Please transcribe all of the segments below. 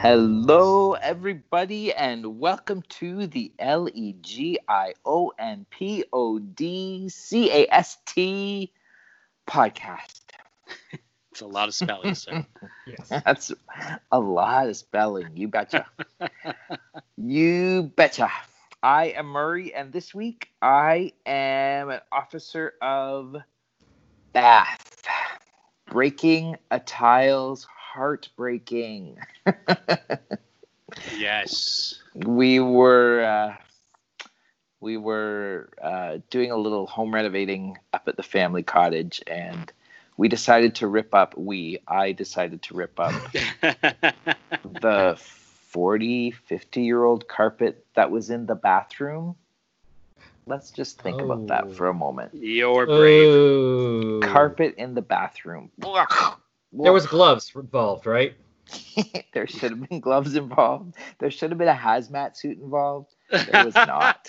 Hello, everybody, and welcome to the LEGIONPODCAST podcast. It's a lot of spelling, sir. Yes. That's a lot of spelling. You betcha. You betcha. I am Murray, and this week I am an officer of Bath. Breaking a tile's heartbreaking. Yes. We were doing a little home renovating up at the family cottage, and I decided to rip up the 50-year-old carpet that was in the bathroom. Let's just think about that for a moment. You're brave. Oh. Carpet in the bathroom. There was gloves involved, right? There should have been gloves involved. There should have been a hazmat suit involved. There was not.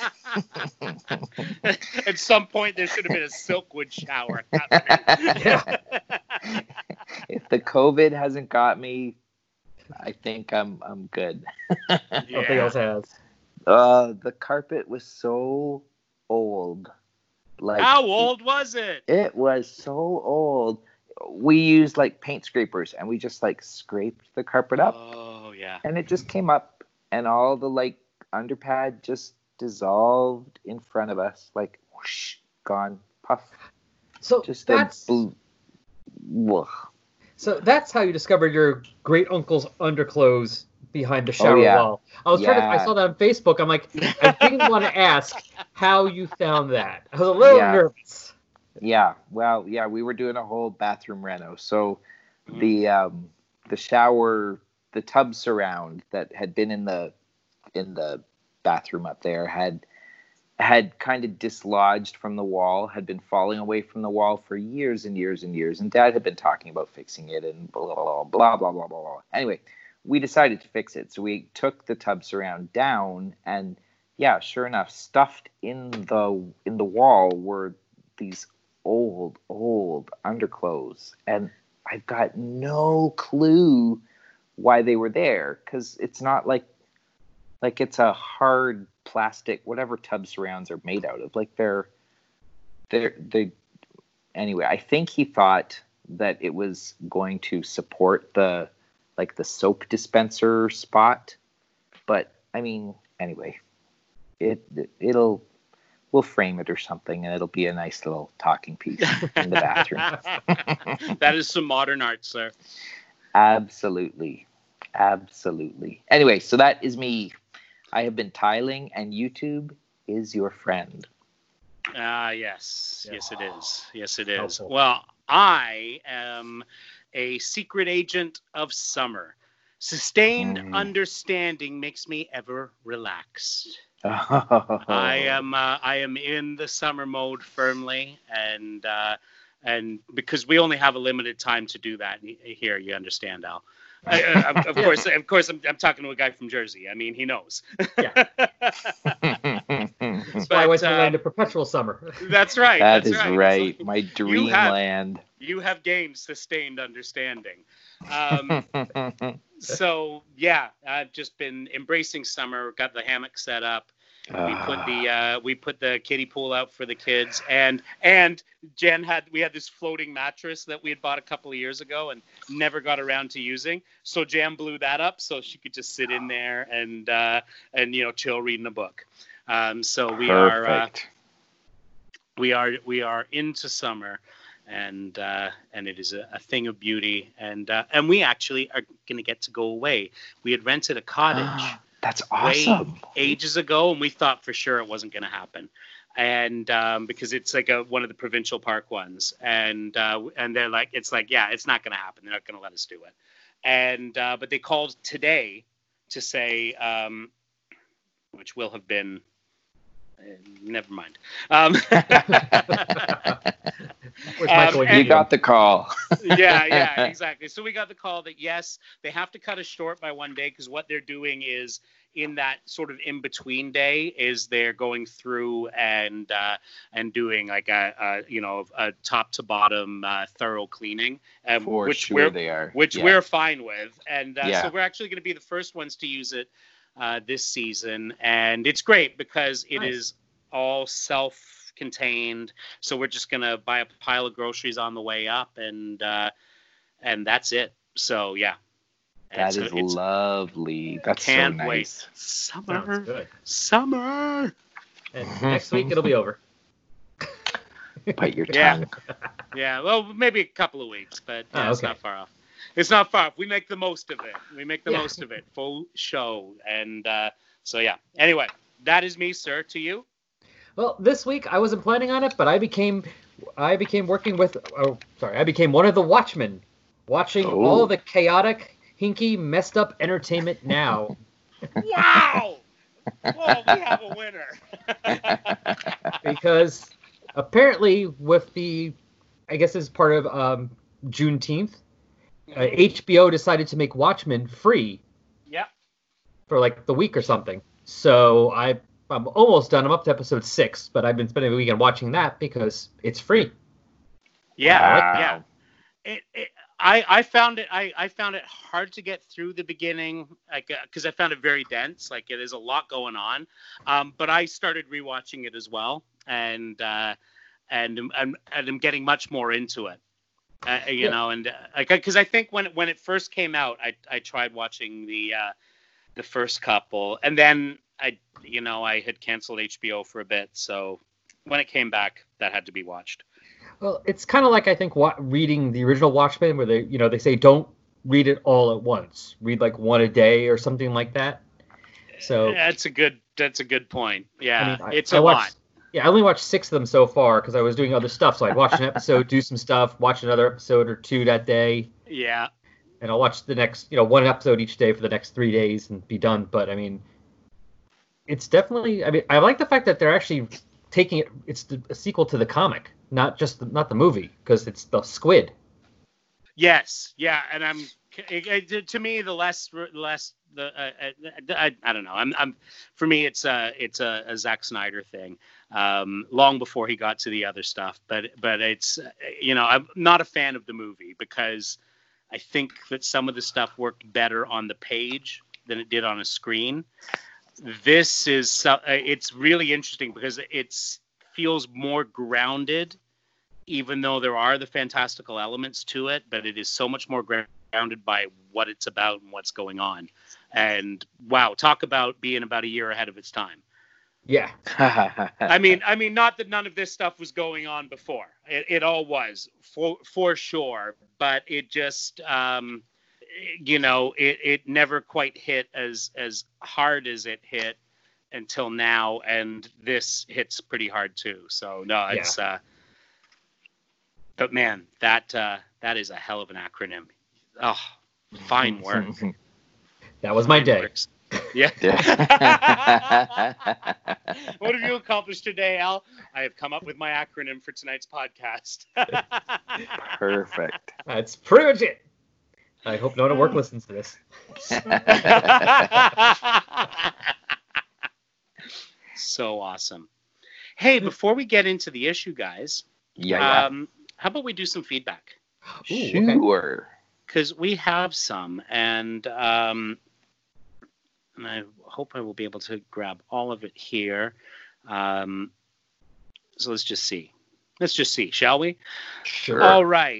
At some point, there should have been a Silkwood shower happening. Yeah. If the COVID hasn't got me, I think I'm good. Something else has. The carpet was so old. Like, how old was it? It was so old. We used like paint scrapers, and we just like scraped the carpet up. Oh yeah. And it just came up, and all the like underpad just dissolved in front of us, like whoosh, gone, puff. So Just that's woof. so that's how you discovered your great uncle's underclothes behind the shower yeah. wall. I saw that on Facebook. I'm like, I didn't want to ask how you found that. I was a little nervous. Yeah, well, yeah, we were doing a whole bathroom reno. So the shower, the tub surround that had been in the bathroom up there had kind of dislodged from the wall, had been falling away from the wall for years and years and years. And Dad had been talking about fixing it and blah, blah, blah, blah, blah, blah, blah. Anyway, we decided to fix it. So we took the tub surround down, and yeah, sure enough, stuffed in the wall were these old underclothes, and I've got no clue why they were there, because it's not like it's a hard plastic, whatever tub surrounds are made out of. Like they anyway, I think he thought that it was going to support the soap dispenser spot, but I mean, anyway, we'll frame it or something, and it'll be a nice little talking piece in the bathroom. That is some modern art, sir. Absolutely. Anyway, so that is me. I have been tiling, and YouTube is your friend. Yes. Yes, it is. Yes, it is. Helpful. Well, I am a secret agent of summer. Sustained understanding makes me ever relaxed. I am in the summer mode firmly, and because we only have a limited time to do that here, you understand, Al. Of course, I'm talking to a guy from Jersey. I mean, he knows. Yeah. That's why I went to the land of perpetual summer. That's right. That's right. My dreamland. You have gained sustained understanding. So yeah, I've just been embracing summer. Got the hammock set up. We put the kiddie pool out for the kids, and Jen we had this floating mattress that we had bought a couple of years ago and never got around to using. So Jen blew that up so she could just sit in there and chill reading a book. So we Perfect. we are into summer, and it is a thing of beauty, and we actually are going to get to go away. We had rented a cottage. That's awesome. Ages ago, and we thought for sure it wasn't going to happen, and because it's like one of the provincial park ones, and they're like, it's not going to happen. They're not going to let us do it, and but they called today to say, which will have been. Never mind. Where's Michael when you got the call. yeah, exactly. So we got the call that, yes, they have to cut us short by one day because what they're doing is in that sort of in-between day is they're going through and doing like a top to bottom thorough cleaning, They are. Which we're fine with. And so we're actually going to be the first ones to use it this season. And it's great because it is all self-contained. So we're just going to buy a pile of groceries on the way up and that's it. So, yeah. That is lovely. That's so nice. Wait. Summer. And next week it'll be over. Bite your tongue. Yeah. Well, maybe a couple of weeks, but it's not far off. It's not far off. We make the most of it. Most of it. Full show. And so, yeah. Anyway, that is me, sir. To you? Well, this week I wasn't planning on it, but I became working with. I became one of the Watchmen, watching all the chaotic, hinky, messed up entertainment now. Wow! Well, we have a winner. Because apparently, with I guess as part of Juneteenth, HBO decided to make Watchmen free. Yep. For like the week or something. So I'm almost done. I'm up to episode 6, but I've been spending the weekend watching that because it's free. Yeah, yeah. I found it hard to get through the beginning, because I found it very dense. Like, it is a lot going on. But I started rewatching it as well, and I'm getting much more into it. You know, and because I think when it first came out, I tried watching the first couple, and then I had canceled HBO for a bit. So when it came back, that had to be watched. Well, it's kind of like, I think, reading the original Watchmen, where they say don't read it all at once. Read like one a day or something like that. So that's a good point. Yeah, I mean, it's a lot. Yeah, I only watched 6 of them so far because I was doing other stuff. So I'd watch an episode, do some stuff, watch another episode or 2 that day. Yeah. And I'll watch the next, one episode each day for the next 3 days and be done. But I mean, it's definitely. I mean, I like the fact that they're actually taking it. It's a sequel to the comic. Not the movie, because it's the squid. Yes, yeah, and to me the less I don't know. For me it's a Zack Snyder thing. Long before he got to the other stuff, but it's I'm not a fan of the movie because I think that some of the stuff worked better on the page than it did on a screen. This is it's really interesting because it's feels more grounded, even though there are the fantastical elements to it, but it is so much more grounded by what it's about and what's going on. And wow, talk about being about a year ahead of its time. Yeah. I mean, not that none of this stuff was going on before. It all was for sure, but it just, it never quite hit as hard as it hit until now, and this hits pretty hard too. So no, it's but man, that is a hell of an acronym. Oh, fine work. That was my day. Yeah. What have you accomplished today, Al? I have come up with my acronym for tonight's podcast. Perfect. That's pretty much it. I hope no one at work listens to this. So awesome. Hey, before we get into the issue, guys, how about we do some feedback? Sure. Because we have some, and I hope I will be able to grab all of it here. So let's just see. Shall we? Sure. All right.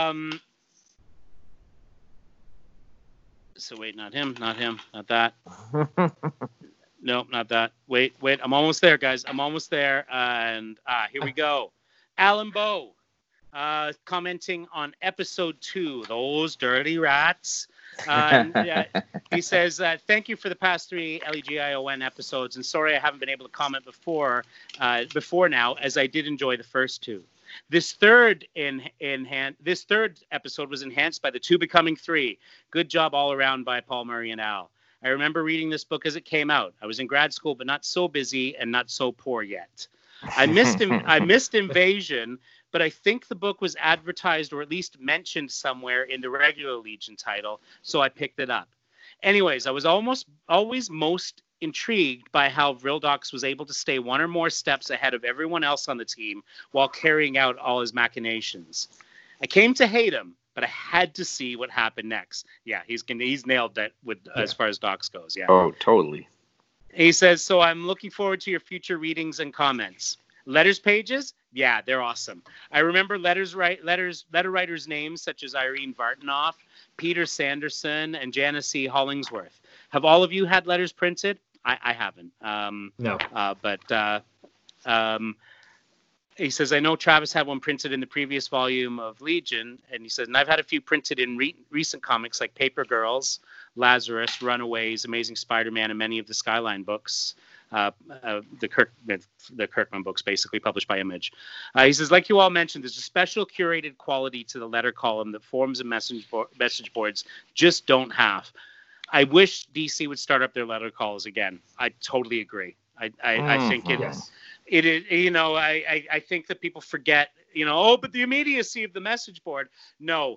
So wait, not him, not that. Nope, not that. Wait, I'm almost there, guys. I'm almost there. And here we go. Alan Bowe, commenting on episode 2, those dirty rats. He says, thank you for the past 3 LEGION episodes, and sorry I haven't been able to comment before now, as I did enjoy the first 2. This third episode was enhanced by the 2 becoming 3. Good job all around by Paul Murray and Al. I remember reading this book as it came out. I was in grad school, but not so busy and not so poor yet. I missed Invasion, but I think the book was advertised or at least mentioned somewhere in the regular Legion title, so I picked it up. Anyways, I was always most intrigued by how Vrildox was able to stay one or more steps ahead of everyone else on the team while carrying out all his machinations. I came to hate him, but I had to see what happened next. Yeah, he's nailed that as far as Dox goes. Yeah. Oh, totally. He says, so I'm looking forward to your future readings and comments. Letters pages? Yeah, they're awesome. I remember letter writers' names such as Irene Vartanoff, Peter Sanderson, and Janice C. Hollingsworth. Have all of you had letters printed? I haven't. No. He says, I know Travis had one printed in the previous volume of Legion, and he says, and I've had a few printed in recent comics like Paper Girls, Lazarus, Runaways, Amazing Spider-Man, and many of the Skyline books, the Kirkman books, basically published by Image. He says, like you all mentioned, there's a special curated quality to the letter column that forums and message boards just don't have. I wish DC would start up their letter calls again. I totally agree. I think it is. It is, I think that people forget, but the immediacy of the message board. No,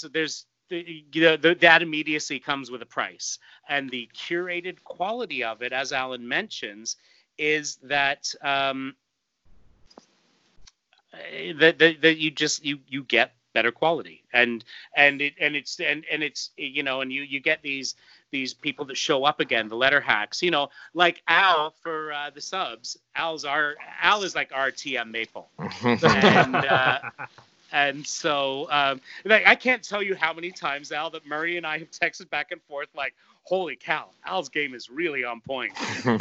that immediacy comes with a price, and the curated quality of it, as Alan mentions, is that that you get better quality, and you get these people that show up again, the letter hacks, like Al for the subs. Al is like our TM Maple. And so I can't tell you how many times, Al, that Murray and I have texted back and forth like, holy cow, Al's game is really on point.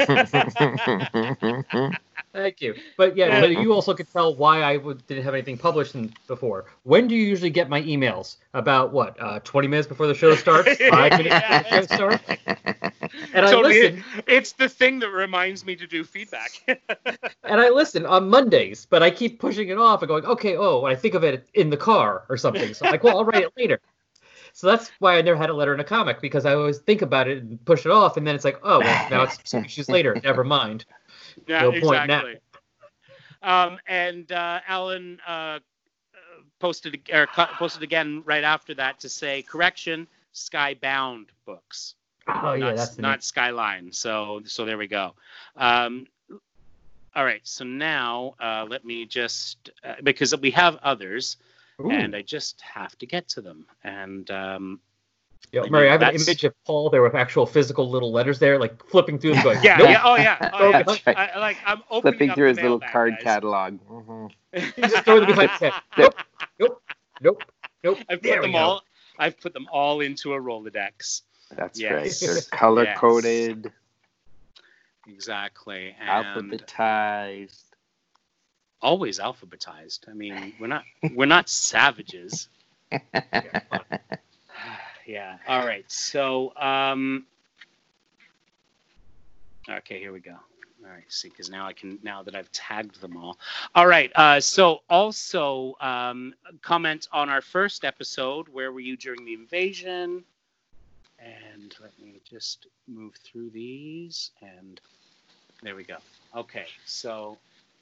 Thank you. But you also could tell why I didn't have anything published before. When do you usually get my emails? About 20 minutes before the show starts? 5 minutes before the show starts? And totally. I listen. It's the thing that reminds me to do feedback. And I listen on Mondays, but I keep pushing it off and going, I think of it in the car or something. So I'm like, I'll write it later. So that's why I never had a letter in a comic, because I always think about it and push it off, and then it's like, now it's 2 issues later. Never mind. Yeah, no point now. And Alan posted again right after that to say, correction, Skybound books. Oh yeah, that's not Skyline. So there we go. All right, so now let me just because we have others. Ooh. And I just have to get to them. And Murray, I have an image of Paul there with actual physical little letters there, like flipping through them, going, That's right. I'm opening flipping through his little bag, card guys. catalog. Mm-hmm. He's just throwing them behind his head. Nope. I've put them all into a Rolodex. That's right. They're color coded. Yes. Exactly. And alphabetized. Always alphabetized. I mean, we're not savages. Yeah. All right. So, okay, here we go. All right. See, because now that I've tagged them all. All right. So also comment on our first episode. Where were you during the invasion? And let me just move through these. And there we go. Okay. So.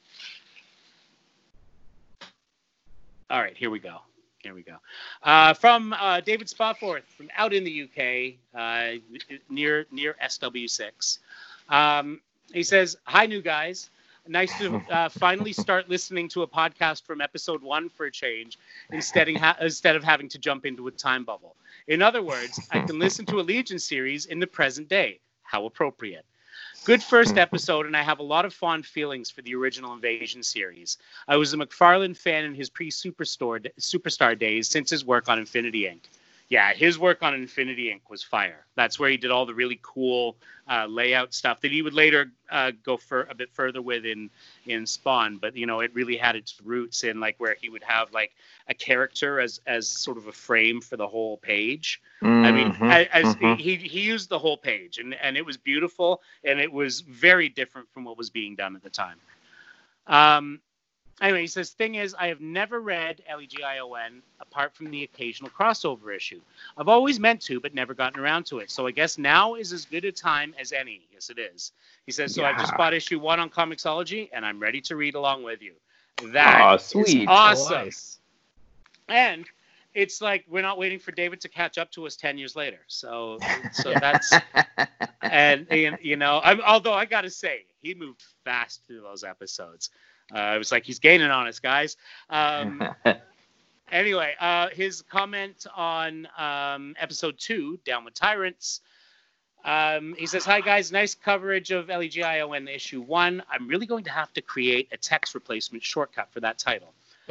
All right, here we go. From David Spotforth from out in the UK, near SW6. He says, "Hi, new guys. Nice to finally start listening to a podcast from episode 1 for a change, instead of having to jump into a time bubble. In other words, I can listen to a Legion series in the present day. How appropriate. Good first episode, and I have a lot of fond feelings for the original Invasion series. I was a McFarlane fan in his pre-Superstar days since his work on Infinity Inc. Yeah, his work on Infinity Inc. was fire. That's where he did all the really cool layout stuff that he would later go a bit further with in Spawn. But, it really had its roots in, like, where he would have, like, a character as sort of a frame for the whole page. Mm-hmm. I mean, he used the whole page, and it was beautiful, and it was very different from what was being done at the time. Anyway, he says, thing is, I have never read Legion apart from the occasional crossover issue. I've always meant to, but never gotten around to it. So I guess now is as good a time as any. Yes, it is. He says, so I just bought issue 1 on Comixology, and I'm ready to read along with you. That sweet. is awesome. Oh, nice. And it's like we're not waiting for David to catch up to us 10 years later. So that's and you know, although I gotta say he moved fast through those episodes. It was like he's gaining on us, guys. Anyway, his comment on episode 2, Down with Tyrants. He says, "Hi guys, nice coverage of LEGION issue 1. I'm really going to have to create a text replacement shortcut for that title."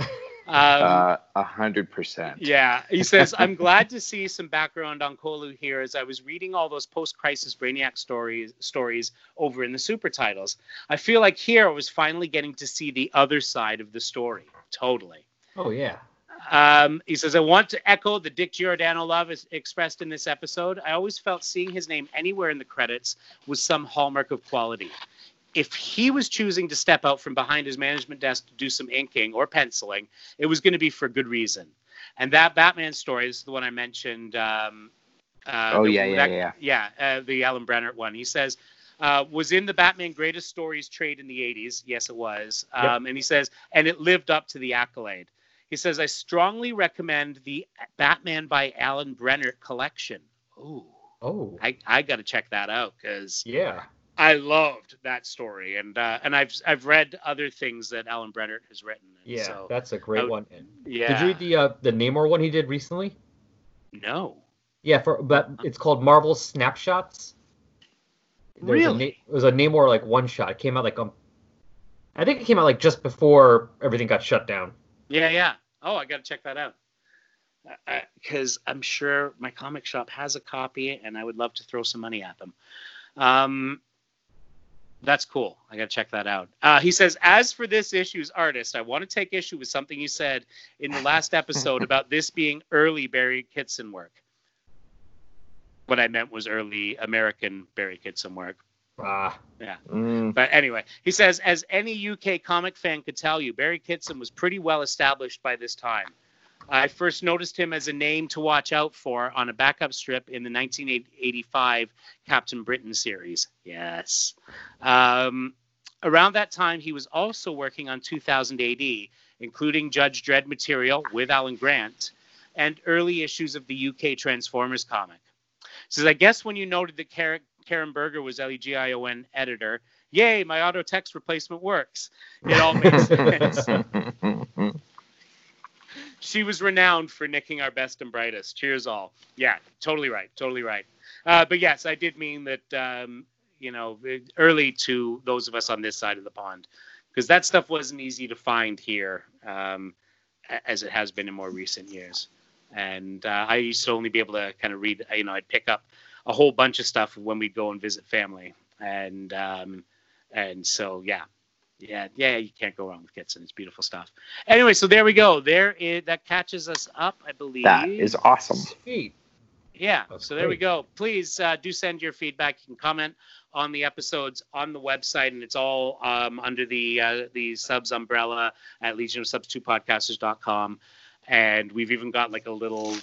100%. Yeah, he says, "I'm glad to see some background on Kolu here, as I was reading all those post-crisis Brainiac stories over in the super titles. I feel like here I was finally getting to see the other side of the story. Totally." Oh yeah. He says, "I want to echo the Dick Giordano love expressed in this episode. I always felt seeing his name anywhere in the credits was some hallmark of quality. If he was choosing to step out from behind his management desk to do some inking or penciling, it was going to be for good reason." And that Batman story is the one I mentioned. The Alan Brennert one. He says, was in the Batman Greatest Stories trade in the 80s. Yes, it was. And he says, and it lived up to the accolade. He says, "I strongly recommend the Batman by Alan Brennert collection." Ooh. Oh. I got to check that out because Yeah. I loved that story, and I've read other things that Alan Brennert has written. Yeah, so that's a great one. Yeah. Did you read the Namor one he did recently? No. Yeah, but it's called Marvel Snapshots. Really? It was a Namor like one shot. It came out like I think it came out like just before everything got shut down. Yeah. Oh, I got to check that out. Because I'm sure my comic shop has a copy, and I would love to throw some money at them. That's cool. I got to check that out. He says, "As for this issue's artist, I want to take issue with something you said in the last episode about this being early Barry Kitson work." What I meant was early American Barry Kitson work. Yeah. But anyway, he says, "As any UK comic fan could tell you, Barry Kitson was pretty well established by this time. I first noticed him as a name to watch out for on a backup strip in the 1985 Captain Britain series." Yes. Around that time, he was also working on 2000 AD, including Judge Dredd material with Alan Grant and early issues of the UK Transformers comic. He says, "I guess when you noted that Karen Berger was LEGION editor, yay, my auto text replacement works. It all makes sense. She was renowned for nicking our best and brightest. Cheers all." Yeah, totally right. But yes, I did mean that, early to those of us on this side of the pond, because that stuff wasn't easy to find here, as it has been in more recent years. And I used to only be able to kind of read, I'd pick up a whole bunch of stuff when we'd go and visit family. And so, yeah, you can't go wrong with Kitson. It's beautiful stuff. Anyway, so there we go. That catches us up, I believe. That is awesome. Sweet. Yeah, That's so there we great. go. Please do send your feedback. You can comment on the episodes on the website, and it's all under the Subs umbrella at legionofsubs2podcasters.com. And we've even got like a little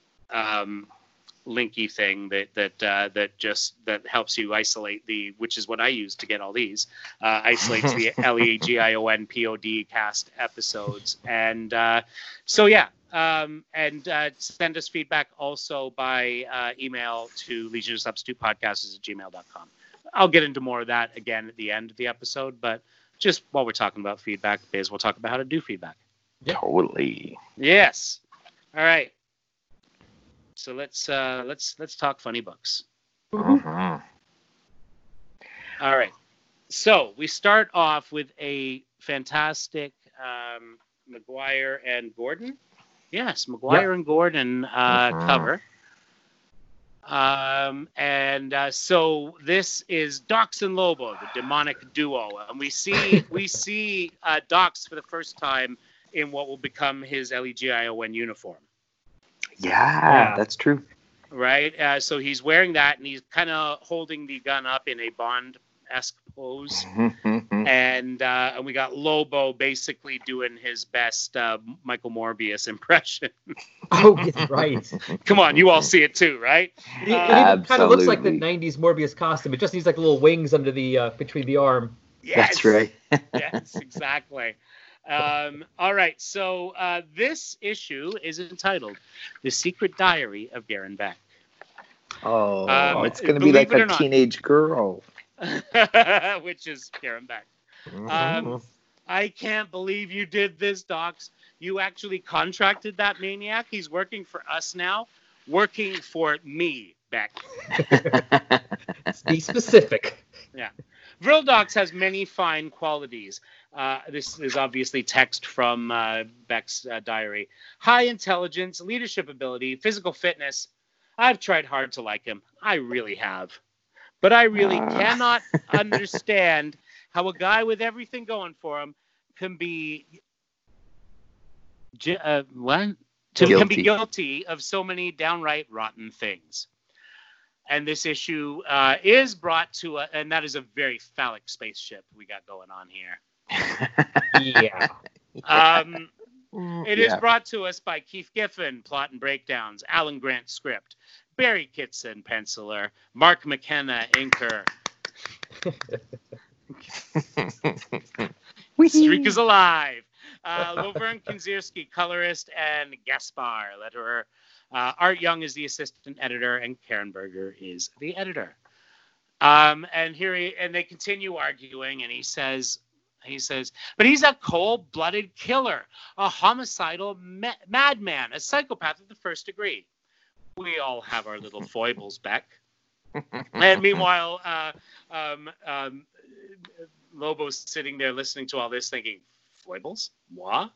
linky thing that helps you isolate which is what I use to get all these, isolates the LEGION POD cast episodes. And and send us feedback also by email to legionofsubs2podcasters@gmail.com. I'll get into more of that again at the end of the episode, but just while we're talking about feedback, Biz, we'll talk about how to do feedback. Yeah. Totally. Yes. All right. So let's talk funny books. Mhm. All right. So we start off with a fantastic McGuire and Gordon. Yes, McGuire and Gordon cover. So this is Dox and Lobo, the demonic duo, and we see Dox for the first time in what will become his LEGION uniform. Yeah, that's true. Right? So he's wearing that, and he's kind of holding the gun up in a Bond-esque pose. And we got Lobo basically doing his best Michael Morbius impression. Oh, right. Come on, you all see it too, right? It even kind of looks like the 90s Morbius costume. It just needs like little wings under the between the arm. Yes. That's right. Yes, exactly. All right, so this issue is entitled "The Secret Diary of Garen Beck." It's going to be like a teenage girl. Which is Garen Beck. Mhm. I can't believe you did this, Docs. You actually contracted that maniac. He's working for us now. Working for me, Beck. Be specific. Yeah. Vril Docs has many fine qualities. This is obviously text from Beck's diary. High intelligence, leadership ability, physical fitness. I've tried hard to like him. I really have. But I really cannot understand how a guy with everything going for him can be can be guilty of so many downright rotten things. And this issue is brought to and that is a very phallic spaceship we got going on here. Yeah. It is brought to us by Keith Giffen, plot and breakdowns, Alan Grant script, Barry Kitson, penciler, Mark McKenna, inker. Streak is alive. Lovern Kinzierski, colorist, and Gaspar, letterer. Art Young is the assistant editor, and Karen Berger is the editor. And they continue arguing, and he says, but he's a cold-blooded killer, a homicidal madman, a psychopath of the first degree. We all have our little foibles, Beck. And meanwhile, Lobo's sitting there listening to all this, thinking, foibles? What?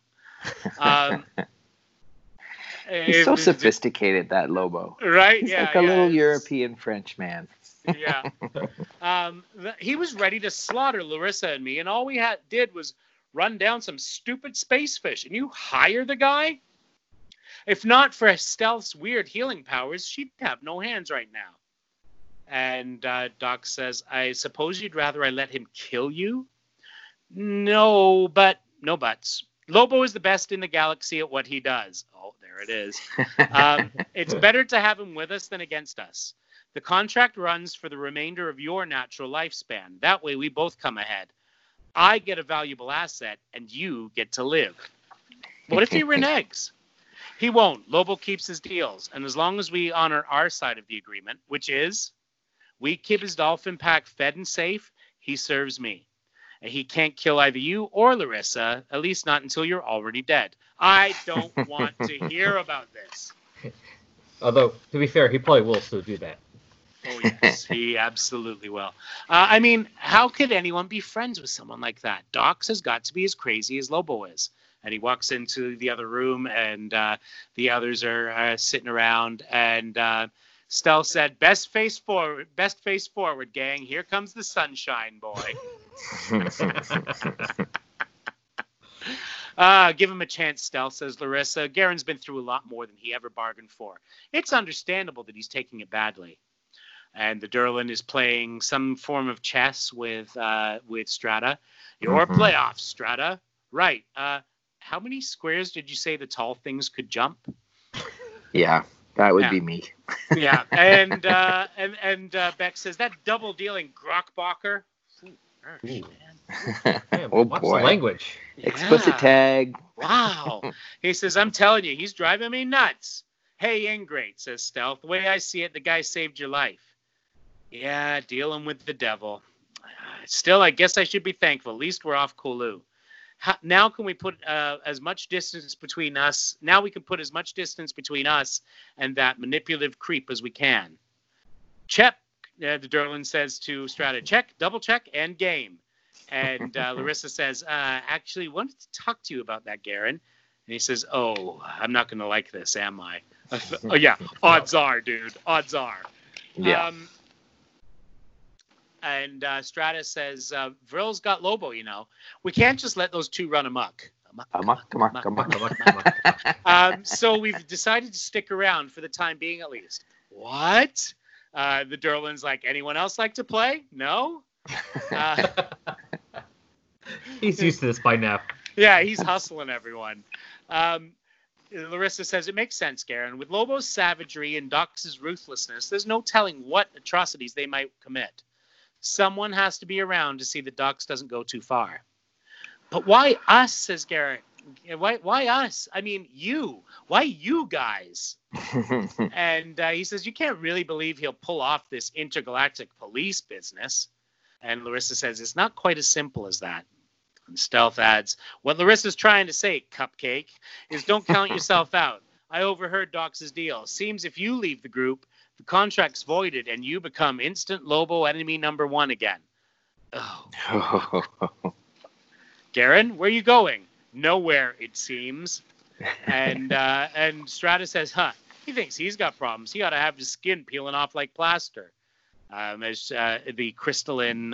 He's so sophisticated, that Lobo. Right? He's like a little European French man. Yeah. He was ready to slaughter Larissa and me, and all we did was run down some stupid space fish. And you hire the guy? If not for Stealth's weird healing powers, she'd have no hands right now. And Doc says, I suppose you'd rather I let him kill you? No buts. Lobo is the best in the galaxy at what he does. Oh, there it is. It's better to have him with us than against us. The contract runs for the remainder of your natural lifespan. That way we both come ahead. I get a valuable asset, and you get to live. What if he reneges? He won't. Lobo keeps his deals. And as long as we honor our side of the agreement, which is we keep his dolphin pack fed and safe, he serves me. And he can't kill either you or Larissa, at least not until you're already dead. I don't want to hear about this. Although, to be fair, he probably will still do that. Oh, yes, he absolutely will. I mean, how could anyone be friends with someone like that? Docs has got to be as crazy as Lobo is. And he walks into the other room, and the others are sitting around. And Stealth said, "Best face forward, gang. Here comes the sunshine boy." Give him a chance, Stealth, says Larissa. Garen's been through a lot more than he ever bargained for. It's understandable that he's taking it badly. And the Durlan is playing some form of chess with Strata. Your playoffs, Strata. Right. How many squares did you say the tall things could jump? Yeah, that would be me. Yeah, and Beck says that double dealing Grokbacher. Man, Oh what's boy, the language? Explicit tag. Wow. He says, I'm telling you, he's driving me nuts. Hey, ingrate, says Stealth. The way I see it, the guy saved your life. Yeah, dealing with the devil. Still, I guess I should be thankful. At least we're off Kulu. Now can we put as much distance between us? Now we can put as much distance between us and that manipulative creep as we can. Check, the Durlan says to Strata. Check, double check, and game. And Larissa says, actually, wanted to talk to you about that, Garen. And he says, oh, I'm not going to like this, am I? Oh, yeah, odds are, dude. Odds are. Yeah. And Strata says, Vril's got Lobo, you know. We can't just let those two run amok. So we've decided to stick around for the time being, at least. What? The Durlan's like, anyone else like to play? No? He's used to this by now. Yeah, he's hustling everyone. Larissa says, it makes sense, Garen. With Lobo's savagery and Docs' ruthlessness, there's no telling what atrocities they might commit. Someone has to be around to see that Docs doesn't go too far. But why us, says Garrett. Why us? I mean, you. Why you guys? And he says, you can't really believe he'll pull off this intergalactic police business. And Larissa says, it's not quite as simple as that. And Stealth adds, what Larissa's trying to say, Cupcake, is don't count yourself out. I overheard Docs' deal. Seems if you leave the group, the contract's voided and you become instant Lobo enemy number 1 again. Oh. Garen, where are you going? Nowhere, it seems. And Strata says, he thinks he's got problems. He ought to have his skin peeling off like plaster. As the crystalline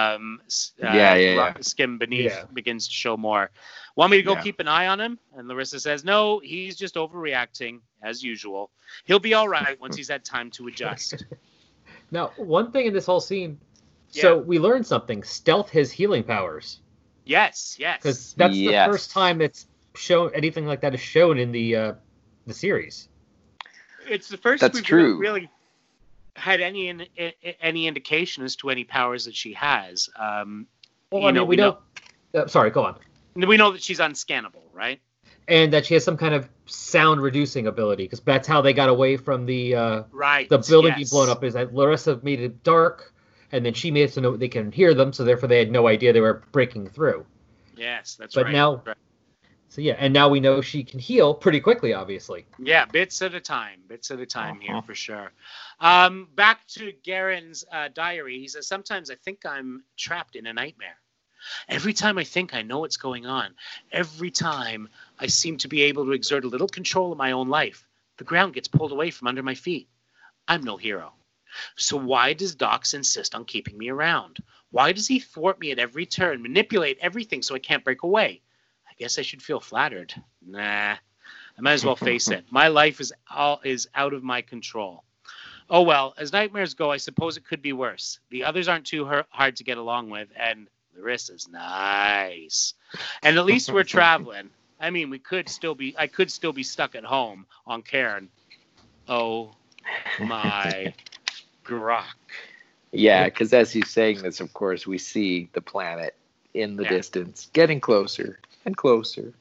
skin beneath begins to show more. Want me to go keep an eye on him? And Larissa says, no, he's just overreacting, as usual. He'll be all right once he's had time to adjust. Now, one thing in this whole scene, so we learned something. Stealth has healing powers. Yes. Because that's the first time it's shown, anything like that is shown in the series. It's the first we've really had any indication as to any powers that she has. We know. Sorry, go on. We know that she's unscannable, right? And that she has some kind of sound reducing ability, because that's how they got away from the building being blown up. Is that Larissa made it dark, and then she made it so they can hear them, so therefore they had no idea they were breaking through. Yes, that's right. But now, and now we know she can heal pretty quickly, obviously. Yeah, bits at a time here for sure. Back to Garen's diary. He says, sometimes I think I'm trapped in a nightmare. Every time I think I know what's going on, every time I seem to be able to exert a little control of my own life, the ground gets pulled away from under my feet. I'm no hero. So why does Docs insist on keeping me around? Why does he thwart me at every turn, manipulate everything so I can't break away? I guess I should feel flattered. Nah, I might as well face it. My life is out of my control. Oh well, as nightmares go, I suppose it could be worse. The others aren't too hard to get along with, and Larissa's nice. And at least we're traveling. I mean, I could still be stuck at home on Cairn. Oh my grok. Yeah, because as he's saying this, of course, we see the planet in the distance, getting closer and closer.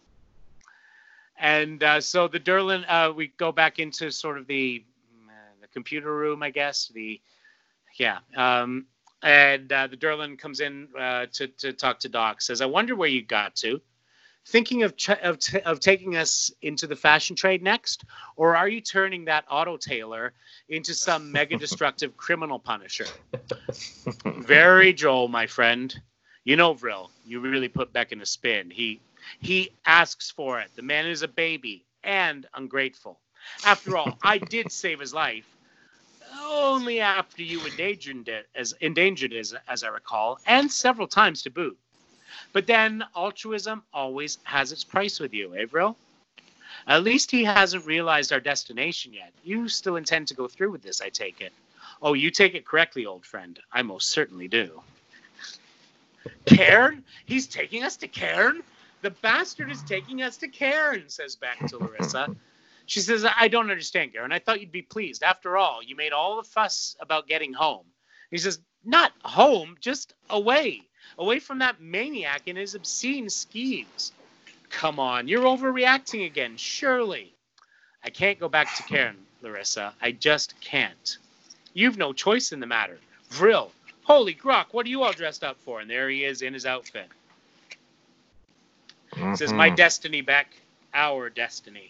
And so the Durlan, we go back into sort of the computer room, I guess. And the Durlan comes in to talk to Doc. Says, "I wonder where you got to. Thinking of taking us into the fashion trade next, or are you turning that auto tailor into some mega destructive criminal punisher?" Very Joel, my friend. You know, Vril, you really put Beck in a spin. He asks for it. The man is a baby and ungrateful. After all, I did save his life. Only after you endangered it, as I recall, and several times to boot. But then altruism always has its price with you, Vril? At least he hasn't realized our destination yet. You still intend to go through with this, I take it. Oh, you take it correctly, old friend. I most certainly do. Cairn? He's taking us to Cairn? The bastard is taking us to Cairn, says Beck to Larissa. She says, I don't understand, Garen. I thought you'd be pleased. After all, you made all the fuss about getting home. He says, not home, just away. Away from that maniac and his obscene schemes. Come on, you're overreacting again, surely. I can't go back to Cairn, Larissa. I just can't. You've no choice in the matter. Vril, holy grok, what are you all dressed up for? And there he is in his outfit. He says, my destiny, Beck, our destiny.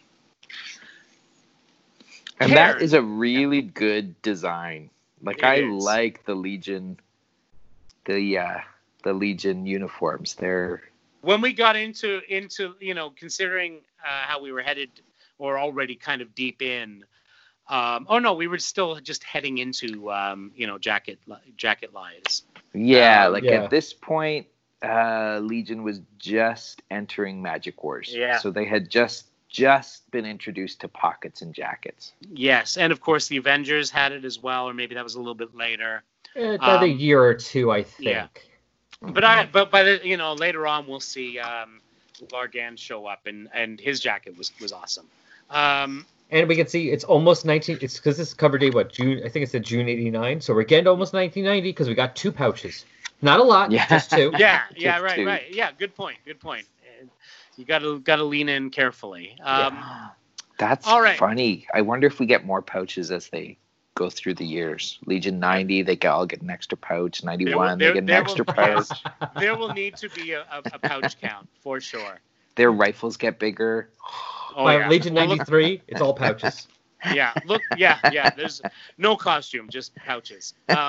And that is a really good design. Like, I like the Legion, the Legion uniforms. They're when we got into considering how we were headed or already kind of deep in. We were still just heading into jacket lies. Yeah, at this point, Legion was just entering Magic Wars. Yeah. So they had just been introduced to pockets and jackets. Yes, and of course the Avengers had it as well, or maybe that was a little bit later. About a year or two, I think. Yeah. But by the later on we'll see Largan show up, and his jacket was awesome. And we can see it's almost 19. It's because this cover date June. I think it said June '89. So we're getting to almost 1990 because we got two pouches. Not a lot, Yeah. just 2. Yeah, Just right, 2. right. Yeah, good point. You gotta lean in carefully. That's all right. funny. I wonder if we get more pouches as they go through the years. Legion 90, they all get an extra pouch. 91, they get an extra pouch. There will need to be a pouch count for sure. Their rifles get bigger. By Legion 93, it's all pouches. Yeah, look, yeah. There's no costume, just pouches.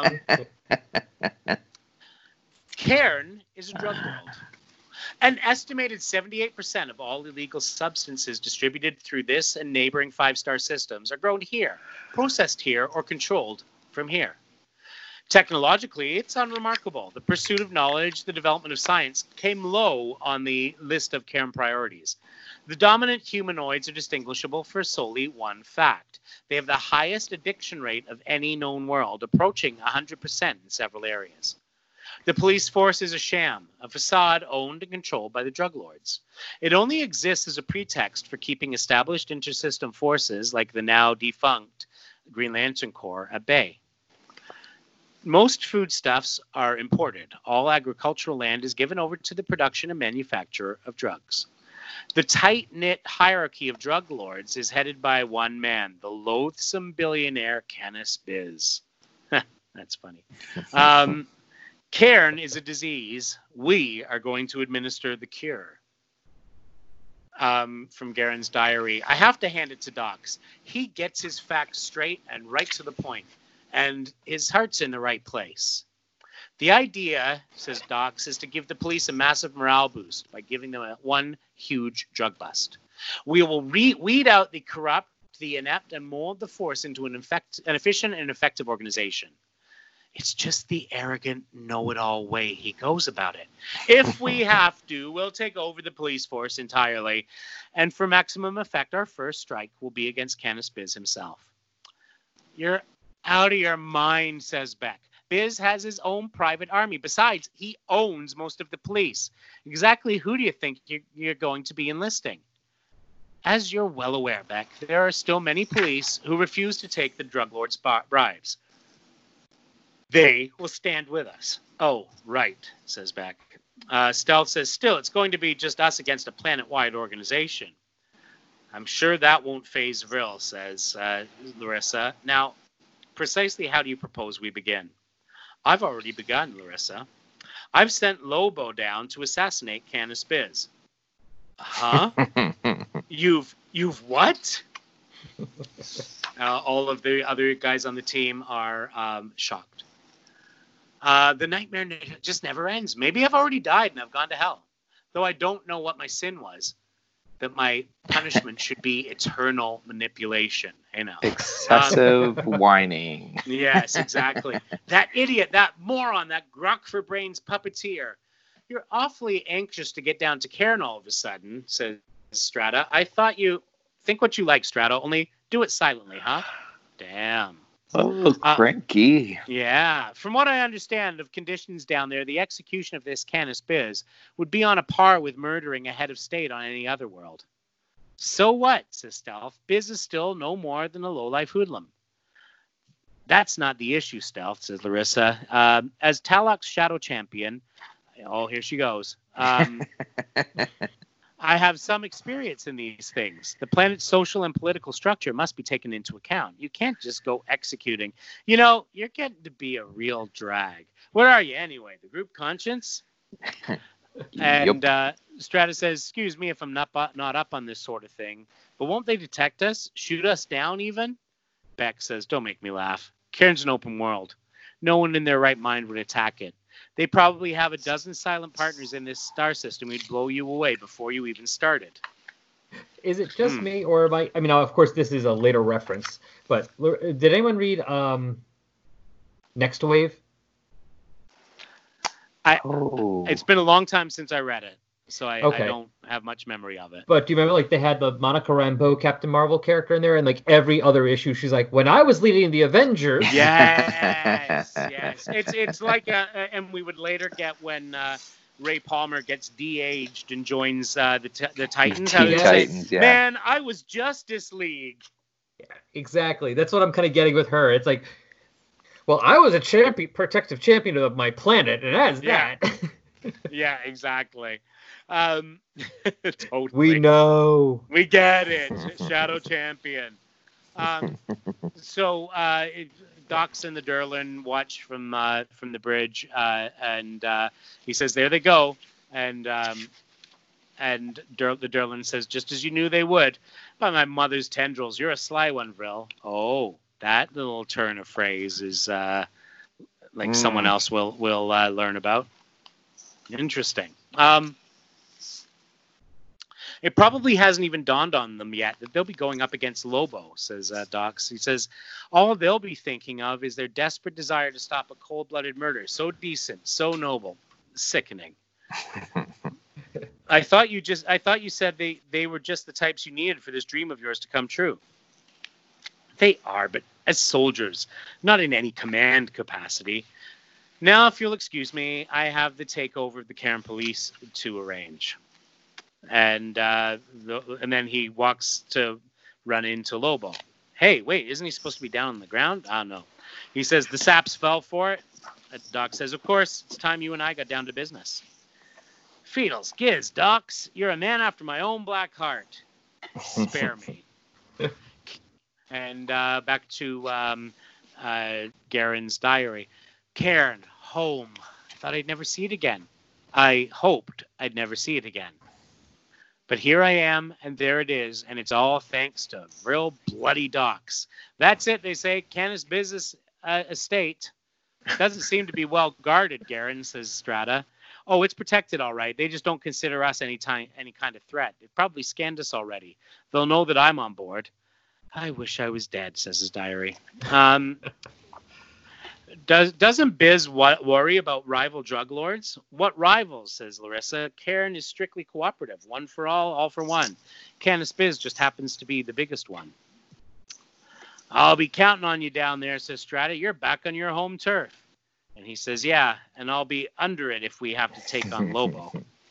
Cairn is a drug world. An estimated 78% of all illegal substances distributed through this and neighboring 5-star systems are grown here, processed here, or controlled from here. Technologically, it's unremarkable. The pursuit of knowledge, the development of science, came low on the list of Cairn priorities. The dominant humanoids are distinguishable for solely one fact. They have the highest addiction rate of any known world, approaching 100% in several areas. The police force is a sham, a facade owned and controlled by the drug lords. It only exists as a pretext for keeping established intersystem forces like the now defunct Green Lantern Corps at bay. Most foodstuffs are imported. All agricultural land is given over to the production and manufacture of drugs. The tight-knit hierarchy of drug lords is headed by one man, the loathsome billionaire Canis Biz. That's funny. Cairn is a disease. We are going to administer the cure. From Garen's diary. I have to hand it to Docs. He gets his facts straight and right to the point, and his heart's in the right place. The idea, says Docs, is to give the police a massive morale boost by giving them one huge drug bust. We will weed out the corrupt, the inept, and mold the force into an efficient and effective organization. It's just the arrogant, know-it-all way he goes about it. If we have to, we'll take over the police force entirely. And for maximum effect, our first strike will be against Canis Biz himself. You're out of your mind, says Beck. Biz has his own private army. Besides, he owns most of the police. Exactly who do you think you're going to be enlisting? As you're well aware, Beck, there are still many police who refuse to take the drug lord's bribes. They will stand with us. Oh, right, says Beck. Stealth says, still, it's going to be just us against a planet-wide organization. I'm sure that won't faze Vril, says Larissa. Now, precisely how do you propose we begin? I've already begun, Larissa. I've sent Lobo down to assassinate Canis Biz. Huh? You've what? All of the other guys on the team are shocked. The nightmare just never ends. Maybe I've already died and I've gone to hell. Though I don't know what my sin was. That my punishment should be eternal manipulation. Hey now. Excessive whining. Yes, exactly. That idiot, that moron, that grok for brains puppeteer. You're awfully anxious to get down to Cairn all of a sudden, says Strata. I thought you think what you like, Strata, only do it silently, huh? Damn. Oh, cranky. Yeah. From what I understand of conditions down there, the execution of this Canis Biz would be on a par with murdering a head of state on any other world. So what, says Stealth. Biz is still no more than a low-life hoodlum. That's not the issue, Stealth, says Larissa. As Talok's shadow champion, oh, here she goes. I have some experience in these things. The planet's social and political structure must be taken into account. You can't just go executing. You know, you're getting to be a real drag. What are you anyway? The group conscience? And Strata says, excuse me if I'm not up on this sort of thing, but won't they detect us? Shoot us down even? Beck says, don't make me laugh. Cairn's an open world. No one in their right mind would attack it. They probably have a dozen silent partners in this star system who'd blow you away before you even started. Is it just me, or am I mean, of course, this is a later reference, but did anyone read Next Wave? It's been a long time since I read it, so I don't have much memory of it. But do you remember, like, they had the Monica Rambeau Captain Marvel character in there, and like every other issue, she's like, when I was leading the Avengers. Yes. It's like, and we would later get when Ray Palmer gets de-aged and joins the Titans. Titans, yeah. Man, I was Justice League. Yeah, exactly. That's what I'm kind of getting with her. It's like, Well, I was a protective champion of my planet, and as that. Yeah, exactly. Totally. We know. We get it. Shadow champion. So Dox and the Durlan watch from the bridge, and he says, "There they go." And the Durlan says, "Just as you knew they would. By my mother's tendrils, you're a sly one, Vril." Oh, that little turn of phrase is like someone else will learn about. Interesting. It probably hasn't even dawned on them yet that they'll be going up against Lobo, says Dox. He says, all they'll be thinking of is their desperate desire to stop a cold-blooded murder. So decent, so noble, sickening. I thought you said they were just the types you needed for this dream of yours to come true. They are, but as soldiers, not in any command capacity. Now, if you'll excuse me, I have the takeover of the Cairn police to arrange. And then he walks to run into Lobo. Hey, wait, isn't he supposed to be down on the ground? No. He says, the saps fell for it. Doc says, of course, it's time you and I got down to business. Feedles, Giz, Dox, you're a man after my own black heart. Spare me. And back to Garen's diary. Cairn, home. I thought I'd never see it again. I hoped I'd never see it again. But here I am, and there it is, and it's all thanks to real bloody Dox. That's it, they say. Canis business estate. Doesn't seem to be well guarded, Garen, says Strata. Oh, it's protected all right. They just don't consider us any kind of threat. They've probably scanned us already. They'll know that I'm on board. I wish I was dead, says his diary. Doesn't Biz worry about rival drug lords? What rivals, says Larissa. Cairn is strictly cooperative. One for all for one. Canis Biz just happens to be the biggest one. I'll be counting on you down there, says Strata. You're back on your home turf. And he says, yeah, and I'll be under it if we have to take on Lobo.